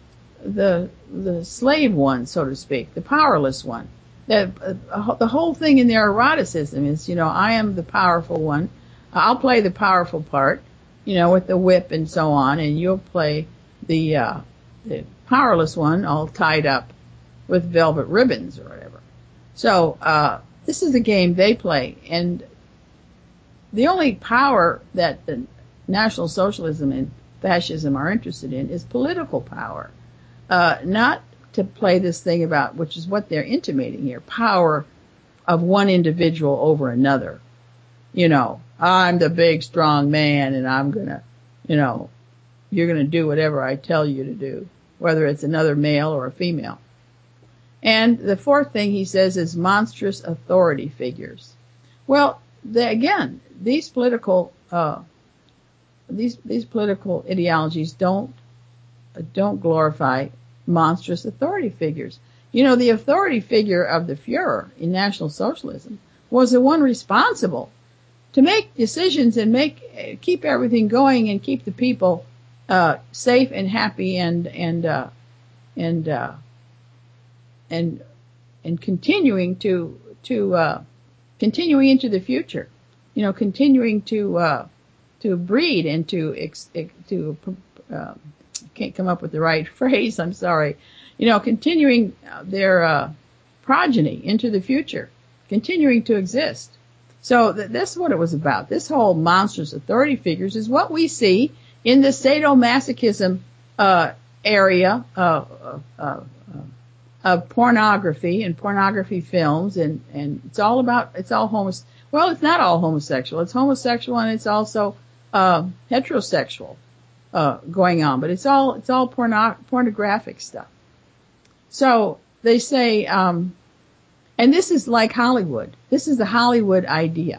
slave one, so to speak, the powerless one. The whole thing in their eroticism is, you know, I am the powerful one. I'll play the powerful part, you know, with the whip and so on, and you'll play the powerless one all tied up with velvet ribbons or whatever. So, this is the game they play, and the only power that the National Socialism and fascism are interested in is political power, not to play this thing about, which is what they're intimating here, power of one individual over another. You know, I'm the big strong man and I'm gonna, you know, you're gonna do whatever I tell you to do, whether it's another male or a female. And the fourth thing he says is monstrous authority figures. Well, these political ideologies don't glorify monstrous authority figures. You know, the authority figure of the Fuhrer in National Socialism was the one responsible to make decisions and keep everything going and keep the people safe and happy and continuing continuing into the future. You know, continuing to breed and can't come up with the right phrase, I'm sorry. You know, continuing their progeny into the future, continuing to exist. So that's what it was about. This whole monstrous authority figures is what we see in the sadomasochism area of pornography and pornography films, and it's all well, it's not all homosexual. It's homosexual and it's also heterosexual going on, but it's all pornographic stuff. So they say, and this is like Hollywood. This is the Hollywood idea.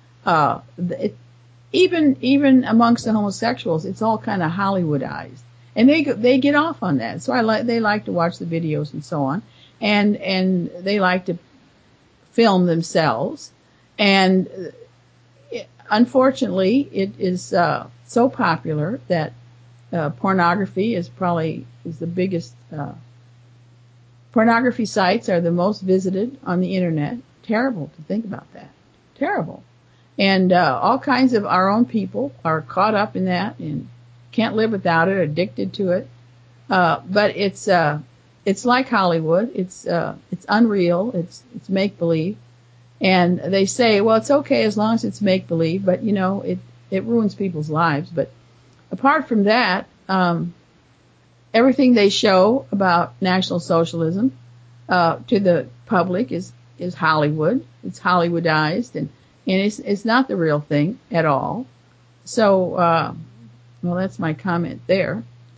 Even amongst the homosexuals, it's all kind of Hollywoodized, and they get off on that. So they like to watch the videos and so on, and they like to film themselves, and unfortunately, it is so popular that pornography is the biggest. Pornography sites are the most visited on the internet. Terrible to think about that. Terrible. And all kinds of our own people are caught up in that and can't live without it, addicted to it. But it's like Hollywood. It's unreal. It's make believe. And they say, well, it's okay as long as it's make believe, but you know, it ruins people's lives. But apart from that, everything they show about National Socialism to the public is Hollywood. It's Hollywoodized, and it's not the real thing at all. So, well, that's my comment there.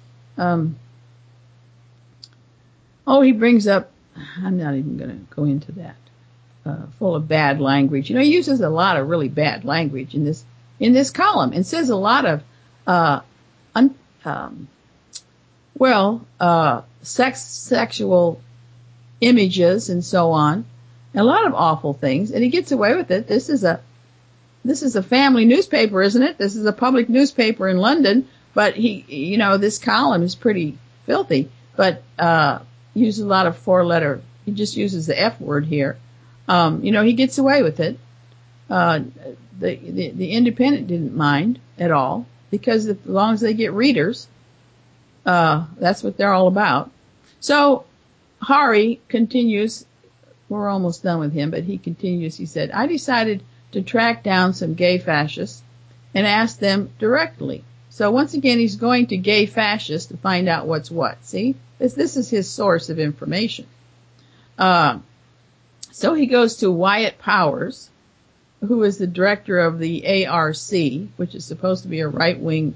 He brings up, I'm not even going to go into that, full of bad language. You know, he uses a lot of really bad language in this column, and says a lot of, sexual images and so on, and a lot of awful things, and he gets away with it. This is a family newspaper, isn't it? This is a public newspaper in London, but this column is pretty filthy, but uses a lot of he just uses the F word here. He gets away with it. The Independent didn't mind at all, because as long as they get readers, that's what they're all about. So Hari continues, we're almost done with him, but he continues, he said, I decided to track down some gay fascists and ask them directly. So once again, he's going to gay fascists to find out what's what. See, this is his source of information. So he goes to Wyatt Powers, who is the director of the ARC, which is supposed to be a right-wing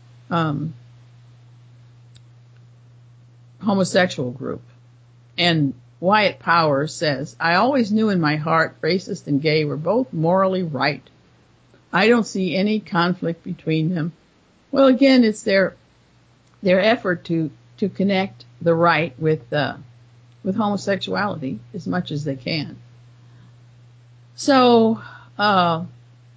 homosexual group. And Wyatt Powers says, I always knew in my heart racist and gay were both morally right. I don't see any conflict between them. Well, again, it's their effort to connect the right with homosexuality as much as they can. So, and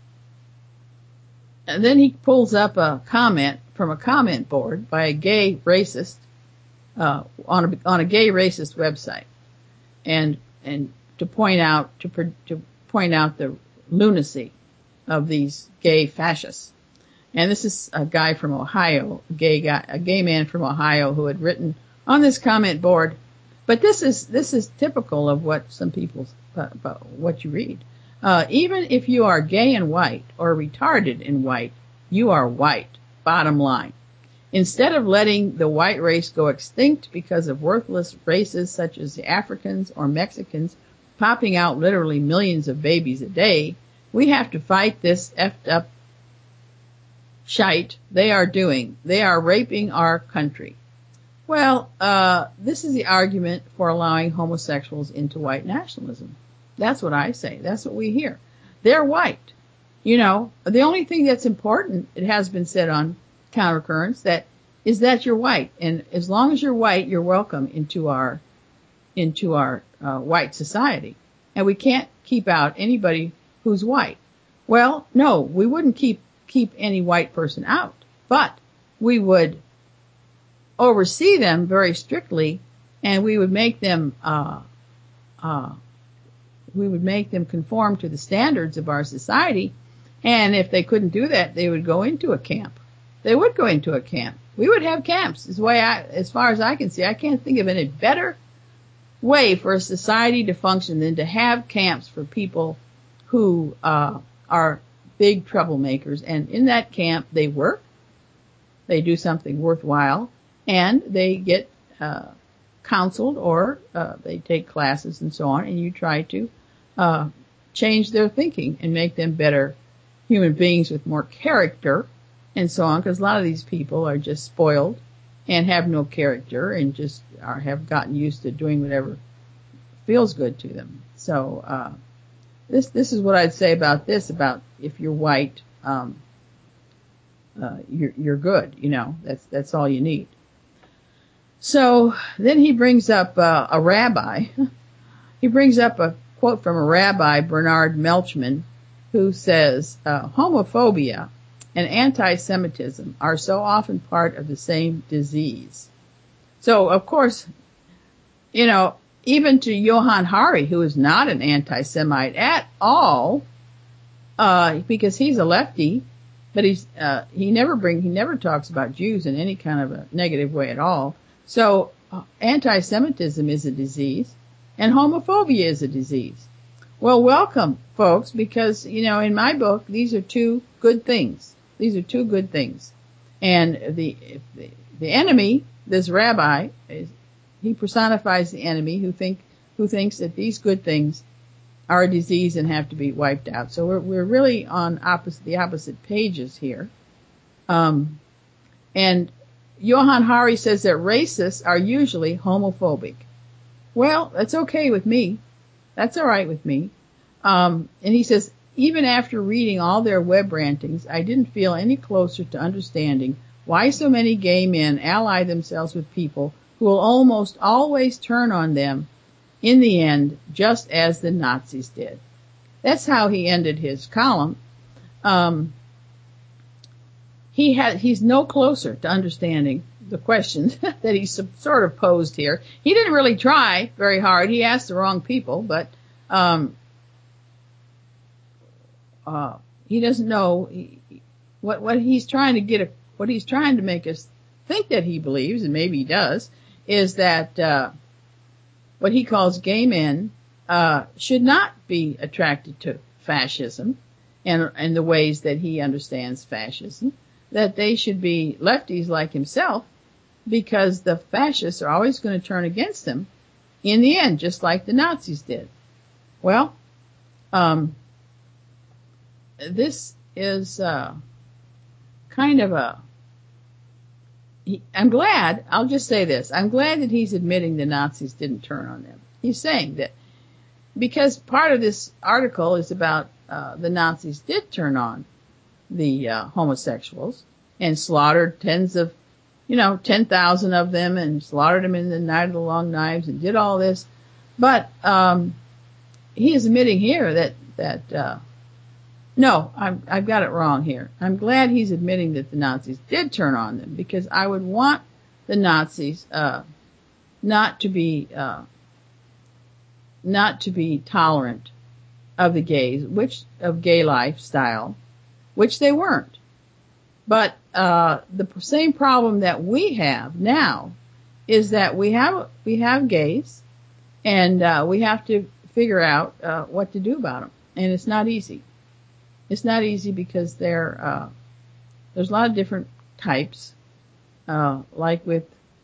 then he pulls up a comment from a comment board by a gay racist, on a gay racist website, and to point out the lunacy of these gay fascists. And this is a guy from Ohio, a gay man from Ohio who had written on this comment board. But this is typical of what some people, what you read. Even if you are gay and white or retarded and white, you are white. Bottom line. Instead of letting the white race go extinct because of worthless races such as the Africans or Mexicans popping out literally millions of babies a day, we have to fight this effed up shite they are doing. They are raping our country. Well, this is the argument for allowing homosexuals into white nationalism. That's what I say. That's what we hear. They're white. You know, the only thing that's important, it has been said on Countercurrents, is that you're white. And as long as you're white, you're welcome into our white society. And we can't keep out anybody who's white. Well, no, we wouldn't keep any white person out, but we would oversee them very strictly, and we would make them conform to the standards of our society. And if they couldn't do that, they would go into a camp. They would go into a camp. We would have camps. As far as I can see, I can't think of any better way for a society to function than to have camps for people who are big troublemakers. And in that camp, they work, they do something worthwhile, and they get counseled, or they take classes and so on, and you try to change their thinking and make them better human beings with more character and so on, because a lot of these people are just spoiled and have no character and just have gotten used to doing whatever feels good to them. So this is what I'd say about this, about if you're white, you're good, you know, that's all you need. So then he brings up a rabbi. He brings up a quote from a rabbi, Bernard Melchman, who says, homophobia and anti-Semitism are so often part of the same disease. So, of course, you know, even to Johann Hari, who is not an anti-Semite at all, because he's a lefty, but he never talks about Jews in any kind of a negative way at all. So anti-Semitism is a disease, and homophobia is a disease. Well, welcome, folks, because, you know, in my book, these are two good things. These are two good things. And the enemy, this rabbi, he personifies the enemy who thinks that these good things are a disease and have to be wiped out. So we're really on the opposite pages here. And Johann Hari says that racists are usually homophobic. Well, that's okay with me. That's all right with me. And he says, even after reading all their web rantings, I didn't feel any closer to understanding why so many gay men ally themselves with people who will almost always turn on them in the end, just as the Nazis did. That's how he ended his column. He's no closer to understanding the questions that he sort of posed here. He didn't really try very hard. He asked the wrong people, but he doesn't know what he's trying to get. What he's trying to make us think that he believes, and maybe he does, is that what he calls gay men should not be attracted to fascism, and the ways that he understands fascism, that they should be lefties like himself, because the fascists are always going to turn against them in the end, just like the Nazis did. Well, this is kind of I'm glad, I'll just say this, I'm glad that he's admitting the Nazis didn't turn on them. He's saying that because part of this article is about the Nazis did turn on the homosexuals and slaughtered 10,000 of them and slaughtered them in the Night of the Long Knives and did all this. But he is admitting here that no, I've got it wrong here. I'm glad he's admitting that the Nazis did turn on them, because I would want the Nazis not to be tolerant of the gays, of gay lifestyle, which they weren't. But the same problem that we have now is that we have gays, and we have to figure out what to do about them, and it's not easy. It's not easy because there's a lot of different types, like with,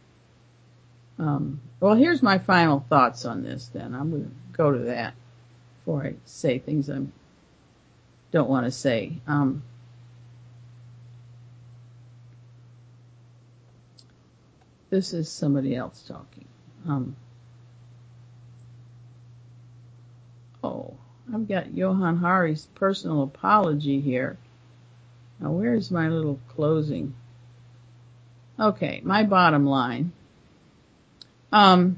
well, here's my final thoughts on this then. I'm going to go to that before I say things I don't want to say. This is somebody else talking. I've got Johann Hari's personal apology here. Now, where's my little closing? Okay, my bottom line. Well,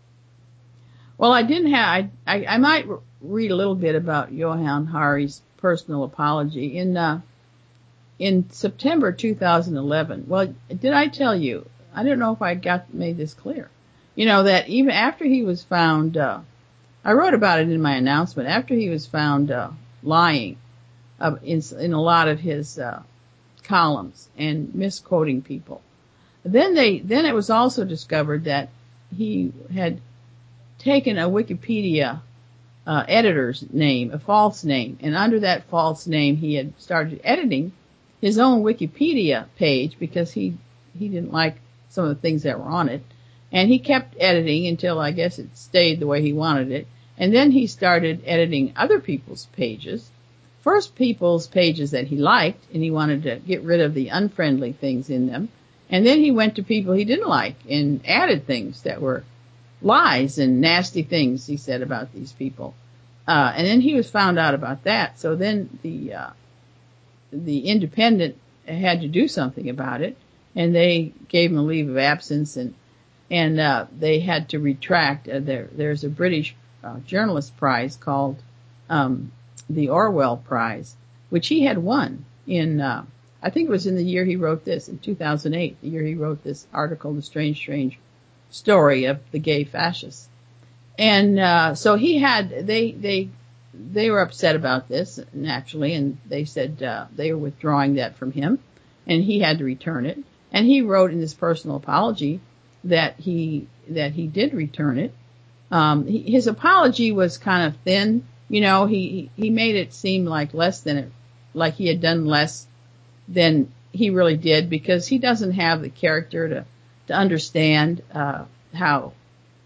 I might read a little bit about Johann Hari's personal apology. In September 2011, well, did I tell you? I don't know if I made this clear. That even after he was found, I wrote about it in my announcement, after he was found lying in a lot of his columns and misquoting people. Then it was also discovered that he had taken a Wikipedia editor's name, a false name, and under that false name he had started editing his own Wikipedia page because he didn't like some of the things that were on it. And he kept editing until I guess it stayed the way he wanted it. And then he started editing other people's pages. First people's pages that he liked, and he wanted to get rid of the unfriendly things in them. And then he went to people he didn't like and added things that were lies and nasty things he said about these people. And then he was found out about that. So then the Independent had to do something about it, and they gave him a leave of absence, and they had to retract. There's a British journalist prize called the Orwell Prize, which he had won in I think it was in the year he wrote this, in 2008, the year he wrote this article, The Strange Story of the Gay Fascists. And so he had they were upset about this, naturally, and they said they were withdrawing that from him, and he had to return it. And he wrote in his personal apology that he did return it. His apology was kind of thin, he made it seem like like he had done less than he really did, because he doesn't have the character to understand how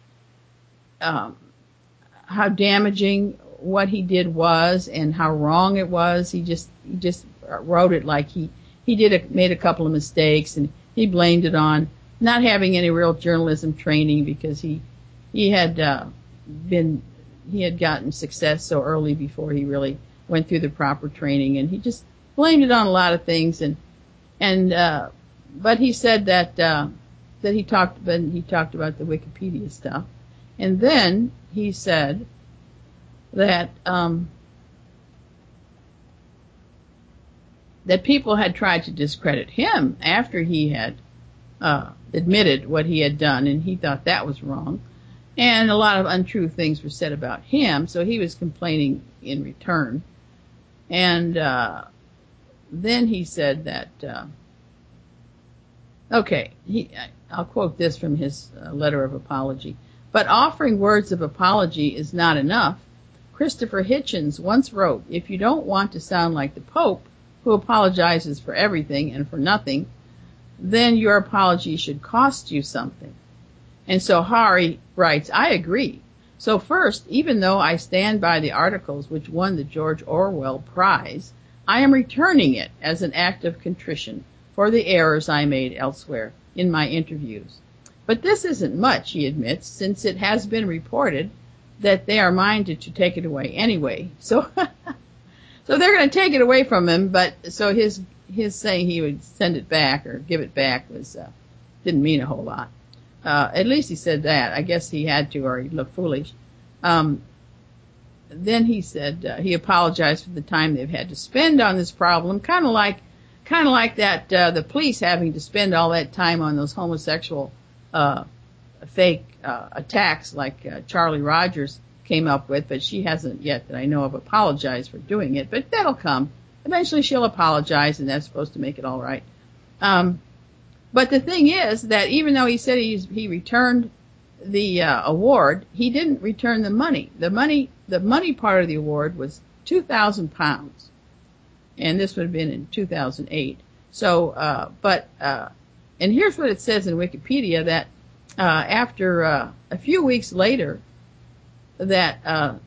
damaging what he did was and how wrong it was. He just wrote it like he made a couple of mistakes, and he blamed it on not having any real journalism training, because he had gotten success so early before he really went through the proper training, and he just blamed it on a lot of things. But he said that he talked about the Wikipedia stuff, and then he said that that people had tried to discredit him after he had admitted what he had done, and he thought that was wrong. And a lot of untrue things were said about him, so he was complaining in return. And then he said that, I'll quote this from his letter of apology. But offering words of apology is not enough. Christopher Hitchens once wrote, "If you don't want to sound like the Pope, who apologizes for everything and for nothing, then your apology should cost you something." And so Hari writes, "I agree. So first, even though I stand by the articles which won the George Orwell Prize, I am returning it as an act of contrition for the errors I made elsewhere in my interviews. But this isn't much," he admits, "since it has been reported that they are minded to take it away anyway." So so they're going to take it away from him, but so his saying he would send it back or give it back was didn't mean a whole lot. At least he said that. I guess he had to, or he'd look foolish. Then he said he apologized for the time they've had to spend on this problem, kind of like that the police having to spend all that time on those homosexual fake attacks like Charlie Rogers came up with, but she hasn't yet, that I know of, apologized for doing it. But that'll come. Eventually she'll apologize, and that's supposed to make it all right. But the thing is that even though he said he returned the award, he didn't return the money. The money part of the award was £2,000, and this would have been in 2008. So, and here's what it says in Wikipedia, that after a few weeks later, that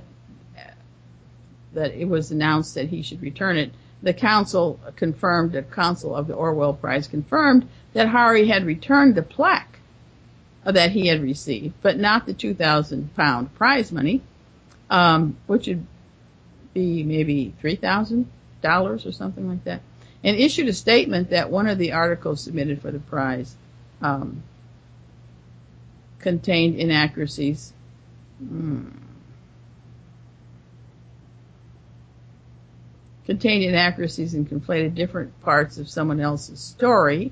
it was announced that he should return it, the council of the Orwell Prize confirmed that Hari had returned the plaque that he had received, but not the £2,000 prize money, which would be maybe $3,000 or something like that, and issued a statement that one of the articles submitted for the prize contained inaccuracies. Contained inaccuracies and conflated different parts of someone else's story.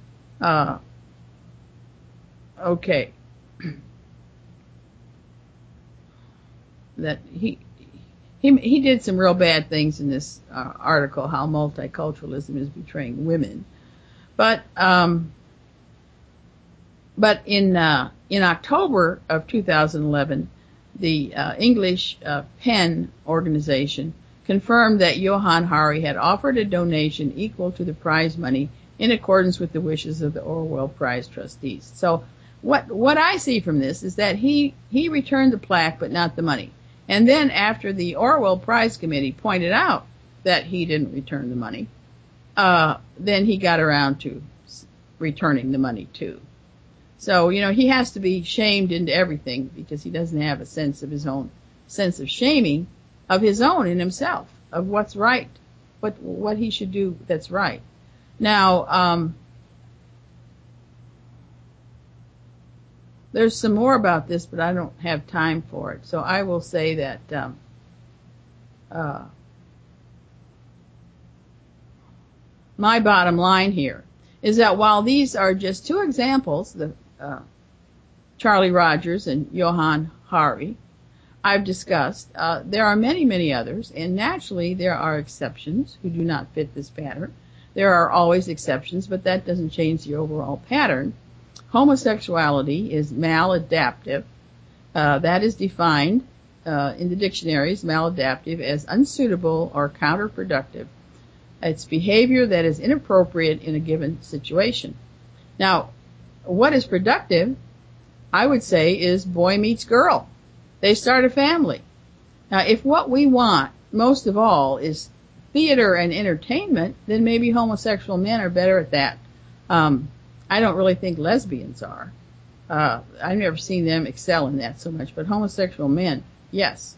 Okay. That he did some real bad things in this article, how multiculturalism is betraying women. But in October of 2011, the English PEN organization confirmed that Johann Hari had offered a donation equal to the prize money in accordance with the wishes of the Orwell Prize trustees. So what I see from this is that he returned the plaque but not the money. And then after the Orwell Prize Committee pointed out that he didn't return the money, then he got around to returning the money too. So, he has to be shamed into everything because he doesn't have a sense of his own sense of shaming of his own in himself, of what's right, what he should do that's right. Now, there's some more about this, but I don't have time for it. So I will say that my bottom line here is that while these are just two examples, the Charlie Rogers and Johann Hari I've discussed, there are many, many others, and naturally there are exceptions who do not fit this pattern. There are always exceptions, but that doesn't change the overall pattern. Homosexuality is maladaptive. That is defined in the dictionaries, maladaptive, as unsuitable or counterproductive. It's behavior that is inappropriate in a given situation. Now, what is productive, I would say, is boy meets girl. They start a family. Now, if what we want most of all is theater and entertainment, then maybe homosexual men are better at that. I don't really think lesbians are. I've never seen them excel in that so much, but homosexual men, yes.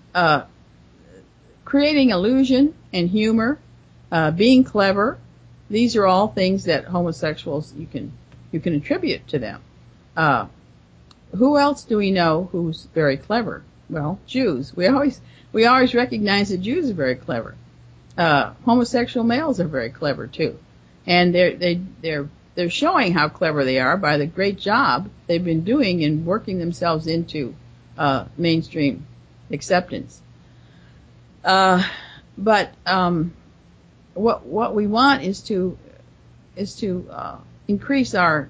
Creating illusion and humor, being clever, these are all things that homosexuals you can attribute to them. Who else do we know who's very clever? Well, Jews. We always recognize that Jews are very clever. Homosexual males are very clever too, and they're showing how clever they are by the great job they've been doing in working themselves into mainstream acceptance. But what we want is to increase our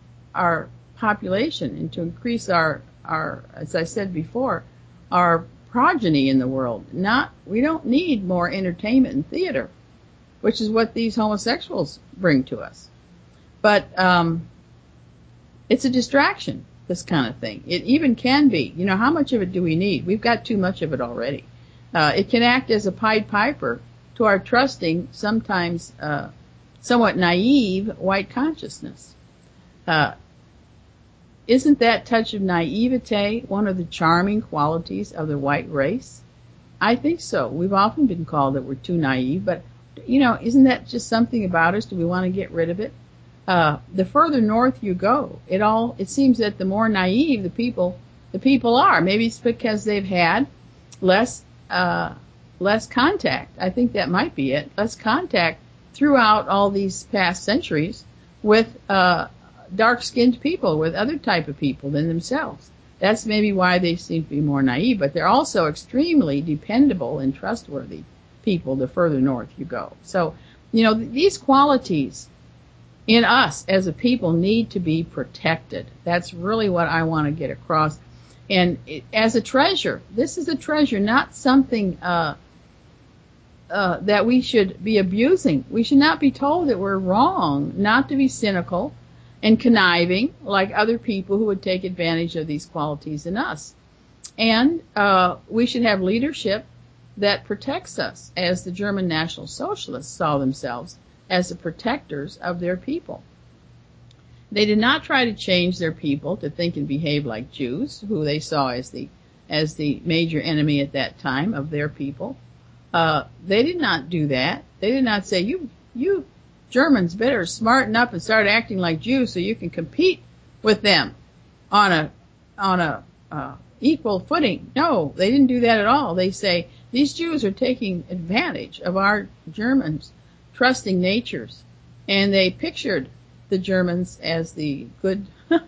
population and to increase our, as I said before, our progeny in the world. We don't need more entertainment and theater, which is what these homosexuals bring to us. But it's a distraction, this kind of thing. It even can be. You know, how much of it do we need? We've got too much of it already. It can act as a Pied Piper to our trusting, sometimes somewhat naive white consciousness. Isn't that touch of naivete one of the charming qualities of the white race? I think so. We've often been called that we're too naive, but, you know, isn't that just something about us? Do we want to get rid of it? The further north you go, it seems that the more naive the people are. Maybe it's because they've had less contact. I think that might be it. Less contact throughout all these past centuries with dark-skinned people, with other type of people than themselves. That's maybe why they seem to be more naive, but they're also extremely dependable and trustworthy people the further north you go. So, you know, these qualities in us as a people need to be protected. That's really what I want to get across. And as a treasure, this is a treasure, not something that we should be abusing. We should not be told that we're wrong, not to be cynical and conniving like other people who would take advantage of these qualities in us. And we should have leadership that protects us, as the German National Socialists saw themselves as the protectors of their people. They did not try to change their people to think and behave like Jews, who they saw as the major enemy at that time of their people. They did not do that. They did not say, you Germans better smarten up and start acting like Jews so you can compete with them on a equal footing. No, they didn't do that at all. They say, these Jews are taking advantage of our Germans' trusting natures. And they pictured the Germans as the good,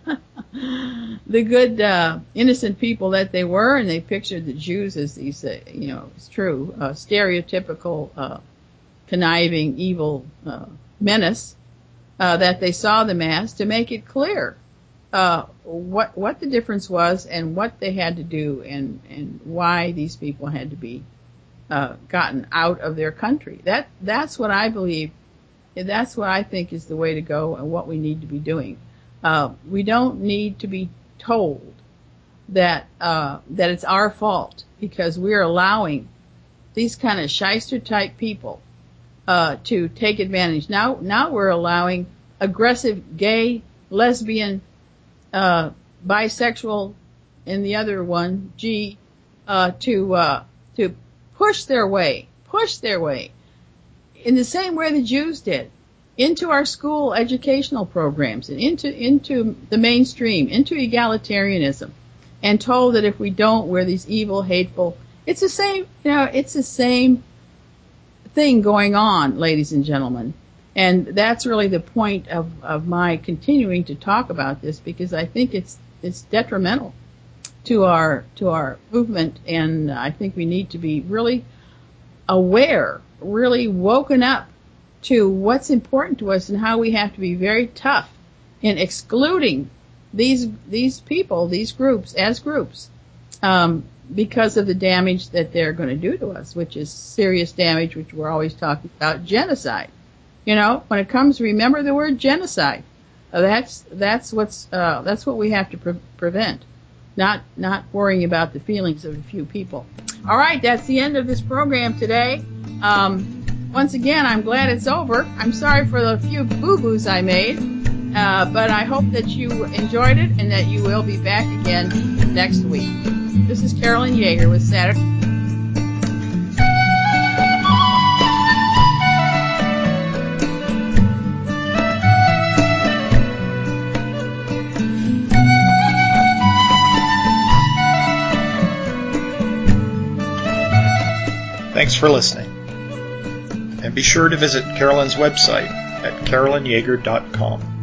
innocent people that they were, and they pictured the Jews as these, it's true, stereotypical, conniving, evil menace that they saw them as, to make it clear what the difference was and what they had to do and why these people had to be gotten out of their country. That's what I believe. That's what I think is the way to go and what we need to be doing. We don't need to be told that it's our fault because we're allowing these kind of shyster type people to take advantage. Now we're allowing aggressive gay, lesbian, bisexual, and the other one, G, to push their way in the same way the Jews did into our school educational programs and into the mainstream, into egalitarianism, and told that if we don't, we're these evil, hateful. It's the same, it's the same thing going on, ladies and gentlemen. And that's really the point of my continuing to talk about this, because I think it's detrimental to our movement, and I think we need to be really aware, really woken up to what's important to us and how we have to be very tough in excluding these people, these groups, as groups, because of the damage that they're going to do to us, which is serious damage, which we're always talking about, genocide. When it comes, remember the word genocide. That's what we have to prevent, not worrying about the feelings of a few people. All right, that's the end of this program today. Once again, I'm glad it's over. I'm sorry for the few boo-boos I made, but I hope that you enjoyed it and that you will be back again next week. This is Carolyn Yeager with Saturday. Thanks for listening. And be sure to visit Carolyn's website at carolynyeager.com.